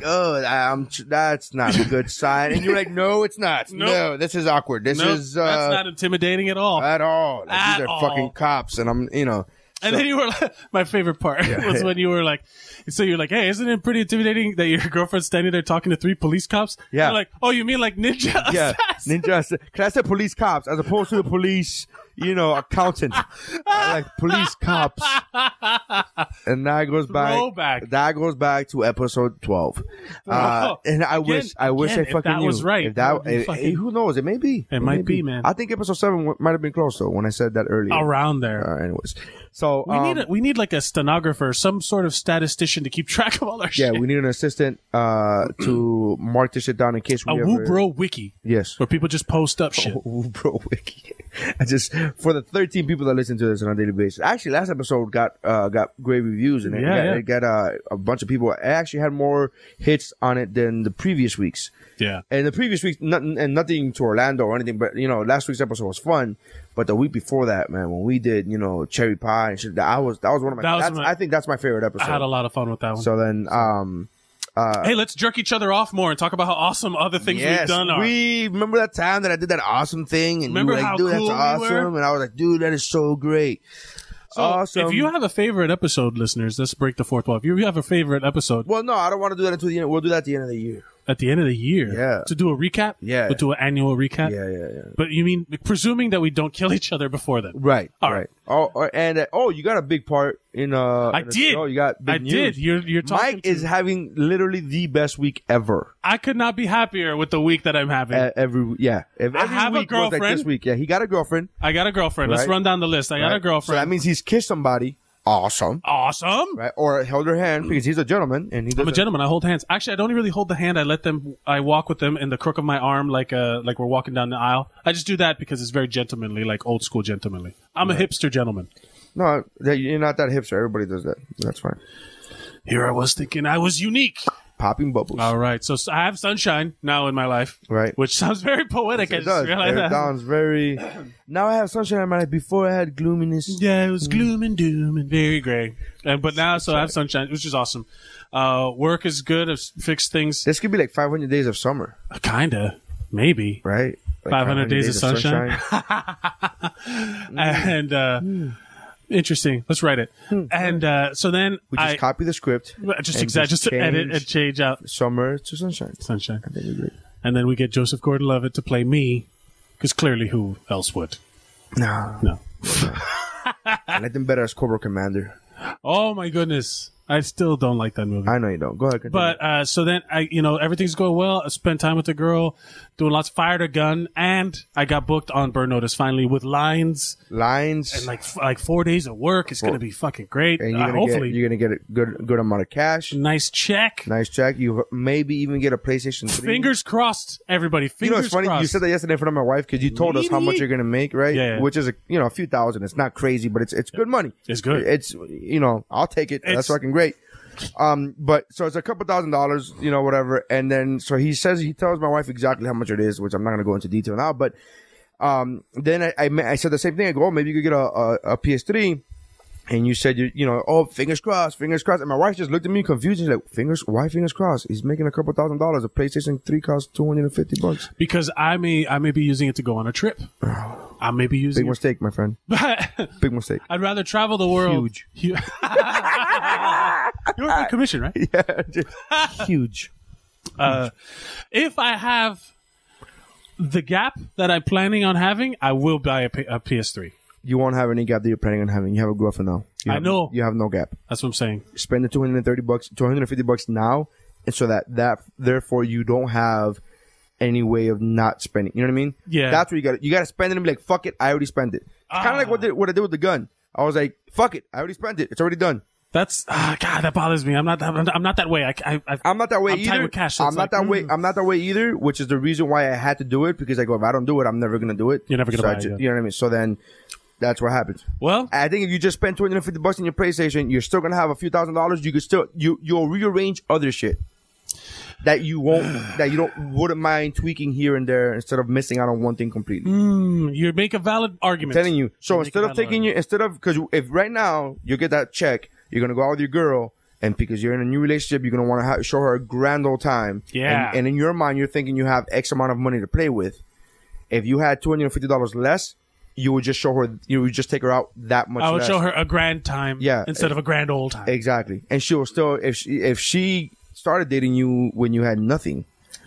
that's not a good sign. And you're like, no, it's not. Nope. No, this is awkward. This is that's not intimidating at all. At all. Like, these are fucking cops, and I'm, And then you were like, my favorite part was when you were like, so you're like, hey, isn't it pretty intimidating that your girlfriend's standing there talking to 3 police cops? Yeah. You're like, oh, you mean like ninja assassins? Ninja assassins. Because I said police cops as opposed to the police, accountant, like police cops. And that goes back. That goes back to episode 12. And I wish I fucking knew. Was right. Who knows? It may be. It might be, man. I think episode 7 might have been close though when I said that earlier. Around there. Anyways, so we need like a stenographer, some sort of statistician to keep track of all our shit. Yeah, we need an assistant to mark this shit down in case we a Woobro wiki. Yes, where people just post up shit. Woobro wiki. For the 13 people that listen to this on a daily basis. Actually, last episode got great reviews and it got a bunch of people. It actually had more hits on it than the previous weeks. Yeah, and the previous week, nothing to Orlando or anything, but last week's episode was fun. But the week before that, man, when we did, cherry pie and shit, that was one of my. I think that's my favorite episode. I had a lot of fun with that one. So then, hey, let's jerk each other off more and talk about how awesome other things we've done are. We remember that time that I did that awesome thing, and remember you were like, how dude, cool that's awesome, we were? And I was like, dude, that is so great. So awesome. If you have a favorite episode, listeners, let's break the fourth wall. If you have a favorite episode, well, no, I don't want to do that until the end. We'll do that at the end of the year. At the end of the year, yeah, to do a recap, yeah, we'll do an annual recap, yeah. But you mean presuming that we don't kill each other before then, right? All right. You got a big part in. I did. Show. You got big news. Did. You're talking. Mike is having literally the best week ever. I could not be happier with the week that I'm having. If every have a week was girlfriend. like this week, he got a girlfriend. I got a girlfriend. Right? Let's run down the list. I got a girlfriend. So that means he's kissed somebody. Awesome. Right? Or held her hand because he's a gentleman and I'm a gentleman. I hold hands. Actually, I don't really hold the hand. I walk with them in the crook of my arm like we're walking down the aisle. I just do that because it's very gentlemanly, like old school gentlemanly. I'm a hipster gentleman. No, you're not that hipster. Everybody does that. That's fine. Here I was thinking I was unique. Popping bubbles. All right. So I have sunshine now in my life. Right. Which sounds very poetic. It does. It sounds very... Now I have sunshine in my life. Before I had gloominess. Yeah, it was gloom and doom and very gray. But now, I have sunshine, which is awesome. Work is good. I've fixed things. This could be like 500 days of summer. Kinda. Maybe. Right? Like 500 days of sunshine. And... Interesting. Let's write it. And so then we just copy the script. Just edit and change out summer to sunshine. Sunshine. I think we agree. And then we get Joseph Gordon-Levitt to play me, because clearly who else would? No. I like them better as Cobra Commander. Oh my goodness. I still don't like that movie. I know you don't. Go ahead. Continue. But so then everything's going well. I spent time with the girl, doing lots. Fired a gun, and I got booked on Burn Notice finally with lines, and like 4 days of work. It's gonna be fucking great. And hopefully you're gonna get a good amount of cash. Nice check. You maybe even get a PlayStation 3. Fingers crossed, everybody. Fingers it's funny. Crossed. You said that yesterday in front of my wife because you told us how much you're gonna make, right? Yeah. Which is a few thousand. It's not crazy, but it's good money. It's good. It's I'll take it. That's fucking great. But so it's a couple $1,000s, whatever. And then, so he tells my wife exactly how much it is, which I'm not going to go into detail now. But, then I said the same thing. I go, oh, maybe you could get a PS3. And you said, fingers crossed. And my wife just looked at me confused. She's like, why fingers crossed? He's making a couple $1,000s. A PlayStation 3 costs $250. Because I may be using it to go on a trip. I may be using Big mistake, my friend. Big mistake. I'd rather travel the world. Huge. You're on commission, right? Yeah. Huge. If I have the gap that I'm planning on having, I will buy a PS3. You won't have any gap that you're planning on having. You have a girlfriend now. I know. You have no gap. That's what I'm saying. Spend the $250 now, and so that therefore you don't have any way of not spending. You know what I mean? Yeah. That's what you got to spend it and be like, fuck it, I already spent it. It's kind of like what I did with the gun. I was like, fuck it, I already spent it. It's already done. That's God, that bothers me. I'm not that way. I'm not that way either. Tight with cash, so I'm not that way. I'm not that way either. Which is the reason why I had to do it, because I go, if I don't do it, I'm never gonna do it. You're never gonna buy it. You know what I mean? So then, that's what happens. Well, I think if you just spend $250 on your PlayStation, you're still gonna have a few $1,000s. You could still you'll rearrange other shit that you wouldn't mind tweaking here and there instead of missing out on one thing completely. You make a valid argument. I'm telling you. So because if right now you get that check, you're going to go out with your girl, and because you're in a new relationship, you're going to want to show her a grand old time. Yeah. And in your mind, you're thinking you have X amount of money to play with. If you had $250 less, you would just take her out that much less. I would show her a grand time instead of a grand old time. Exactly. And she will still, if she started dating you when you had nothing,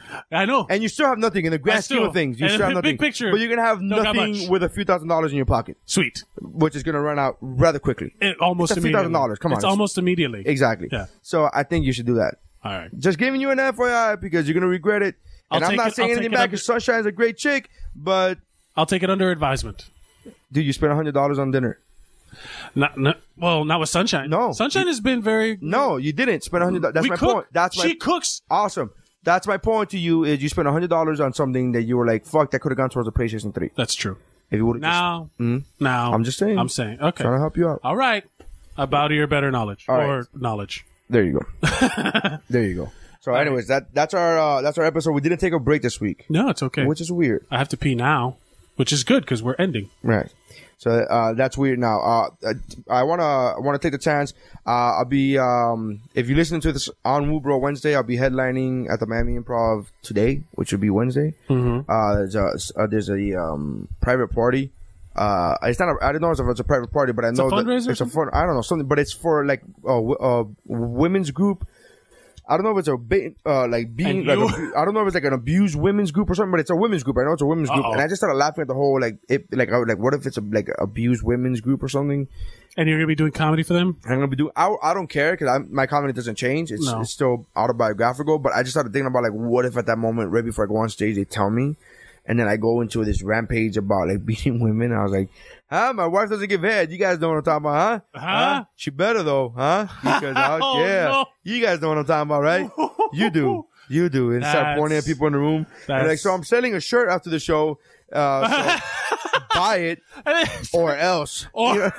I know. And you still have nothing in the grand scheme of things. You still have nothing. Big picture. But you're going to have nothing with a few $1,000s in your pocket. Sweet. Which is going to run out rather quickly. Almost immediately. $2,000. Come on. It's almost immediately. Exactly. Yeah. So I think you should do that. All right. Just giving you an FYI because you're going to regret it. And I'm not saying anything bad because Sunshine's a great chick, but... I'll take it under advisement. Dude, you spent $100 on dinner. Not with Sunshine. No. Sunshine has been very... No, you didn't spend $100. That's my point. She cooks. Awesome. That's my point to you is you spent $100 on something that you were like, fuck, that could have gone towards a PlayStation 3. That's true. If you would have Now. I'm just saying. I'm saying. Okay. Trying to help you out. All right. I bow to your better knowledge. Knowledge. There you go. There you go. So anyways, that's our episode. We didn't take a break this week. No, it's okay. Which is weird. I have to pee now, which is good because we're ending. Right. So that's weird now. I wanna take the chance. I'll be if you listen to this on Woobro Wednesday, I'll be headlining at the Miami Improv today, which would be Wednesday. Mm-hmm. There's a private party. It's not. I don't know if it's a private party, but I know that it's a fun. I don't know something, but it's for like a women's group. I don't know if it's I don't know if it's like an abused women's group or something, but it's a women's group. I know it's a women's group, and I just started laughing at the whole what if it's a abused women's group or something? And you're gonna be doing comedy for them? I'm gonna be doing. I don't care because my comedy doesn't change. It's still autobiographical. But I just started thinking about like, what if at that moment, right before I go on stage, they tell me, and then I go into this rampage about like beating women. And I was like, my wife doesn't give head. You guys know what I'm talking about, huh? She better though, huh? Because no. You guys know what I'm talking about, right? You do. And start pointing at people in the room. And like, so I'm selling a shirt after the show. So buy it or else. What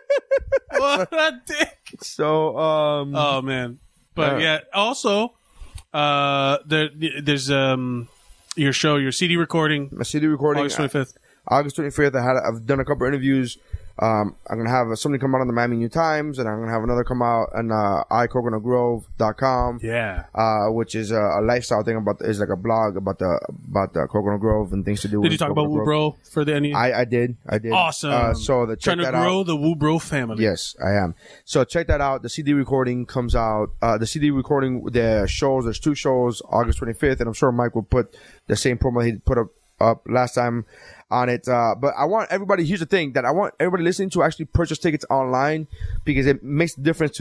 a dick. So, oh man. But yeah, also, there's your show, your CD recording. My CD recording. August 25th. August 25th, I've done a couple of interviews. I'm going to have something come out on the Miami New Times, and I'm going to have another come out on iCoconutGrove.com. Yeah. Which is a lifestyle thing is like a blog about the Coconut Grove and things to do with Did you talk about Woobro for the any? I did. Awesome. So trying to grow the Woobro family. Yes, I am. So check that out. The CD recording comes out. The CD recording, the shows, there's 2 shows, August 25th, and I'm sure Mike will put the same promo he put up last time on it. But I want everybody, here's the thing, that I want everybody listening to actually purchase tickets online because it makes a difference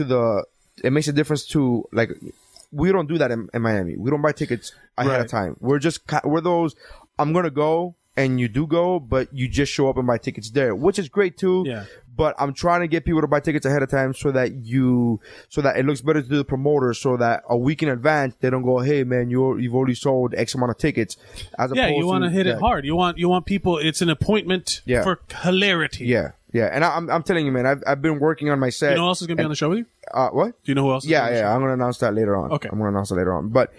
to like, we don't do that in Miami. We don't buy tickets ahead of time. We're those, I'm going to go and you do go, but you just show up and buy tickets there, which is great too. Yeah. But I'm trying to get people to buy tickets ahead of time so that it looks better to the promoters, so that a week in advance they don't go, hey man, you've already sold X amount of tickets. You want to hit it hard. You want people. It's an appointment for hilarity. Yeah. And I'm telling you, man, I've been working on my set. You know who else is gonna be on the show with you? What? Do you know who else? Yeah. I'm gonna announce that later on. Okay. I'm gonna announce that later on, but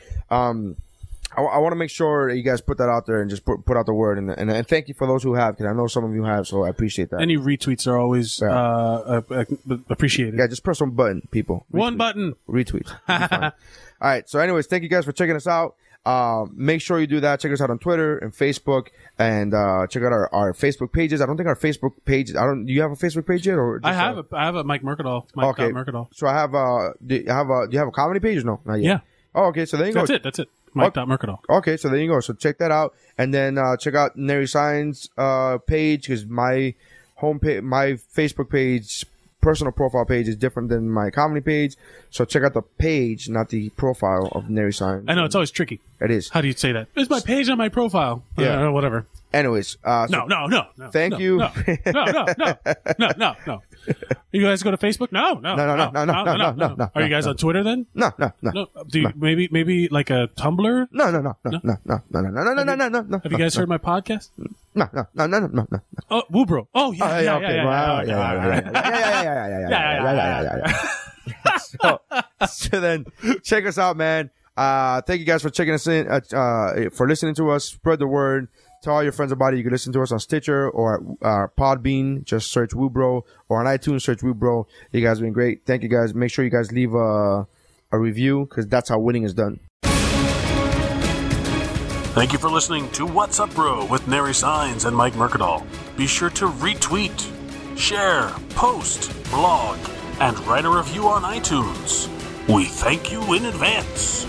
I want to make sure that you guys put that out there and just put out the word. And thank you for those who have, because I know some of you have, so I appreciate that. Any retweets are always appreciated. Yeah, just press one button, people. One button. Retweet. All right. So anyways, thank you guys for checking us out. Make sure you do that. Check us out on Twitter and Facebook, and check out our Facebook pages. I don't think our Facebook page. Do you have a Facebook page yet? Or I have a Mike Mercadal. Mercadal. So I have do you have a comedy page or no? Not yet. Yeah. Oh, okay. So there you go. That's it. Mike.Mercadal. Okay, so there you go. So check that out, and then check out Nary Signs page, because my homepage, my Facebook page, personal profile page is different than my comedy page. So check out the page, not the profile of Nary Signs. I know it's always tricky. It is. How do you say that? It's my page on my profile. Yeah, whatever. Anyways, no. Thank you. No. You guys go to Facebook? No. Are you guys on Twitter then? No. Do you, maybe like a Tumblr? No. Have you guys heard my podcast? No. Oh, Woobro. Oh yeah. So then, check us out, man. Thank you guys for checking us in, for listening to us. Spread the word. Tell all your friends about it. You can listen to us on Stitcher or Podbean. Just search Woobro, or on iTunes, search Woobro. You guys have been great. Thank you guys. Make sure you guys leave a review, because that's how winning is done. Thank you for listening to What's Up Bro with Nary Signs and Mike Mercadal. Be sure to retweet, share, post, blog, and write a review on iTunes. We thank you in advance.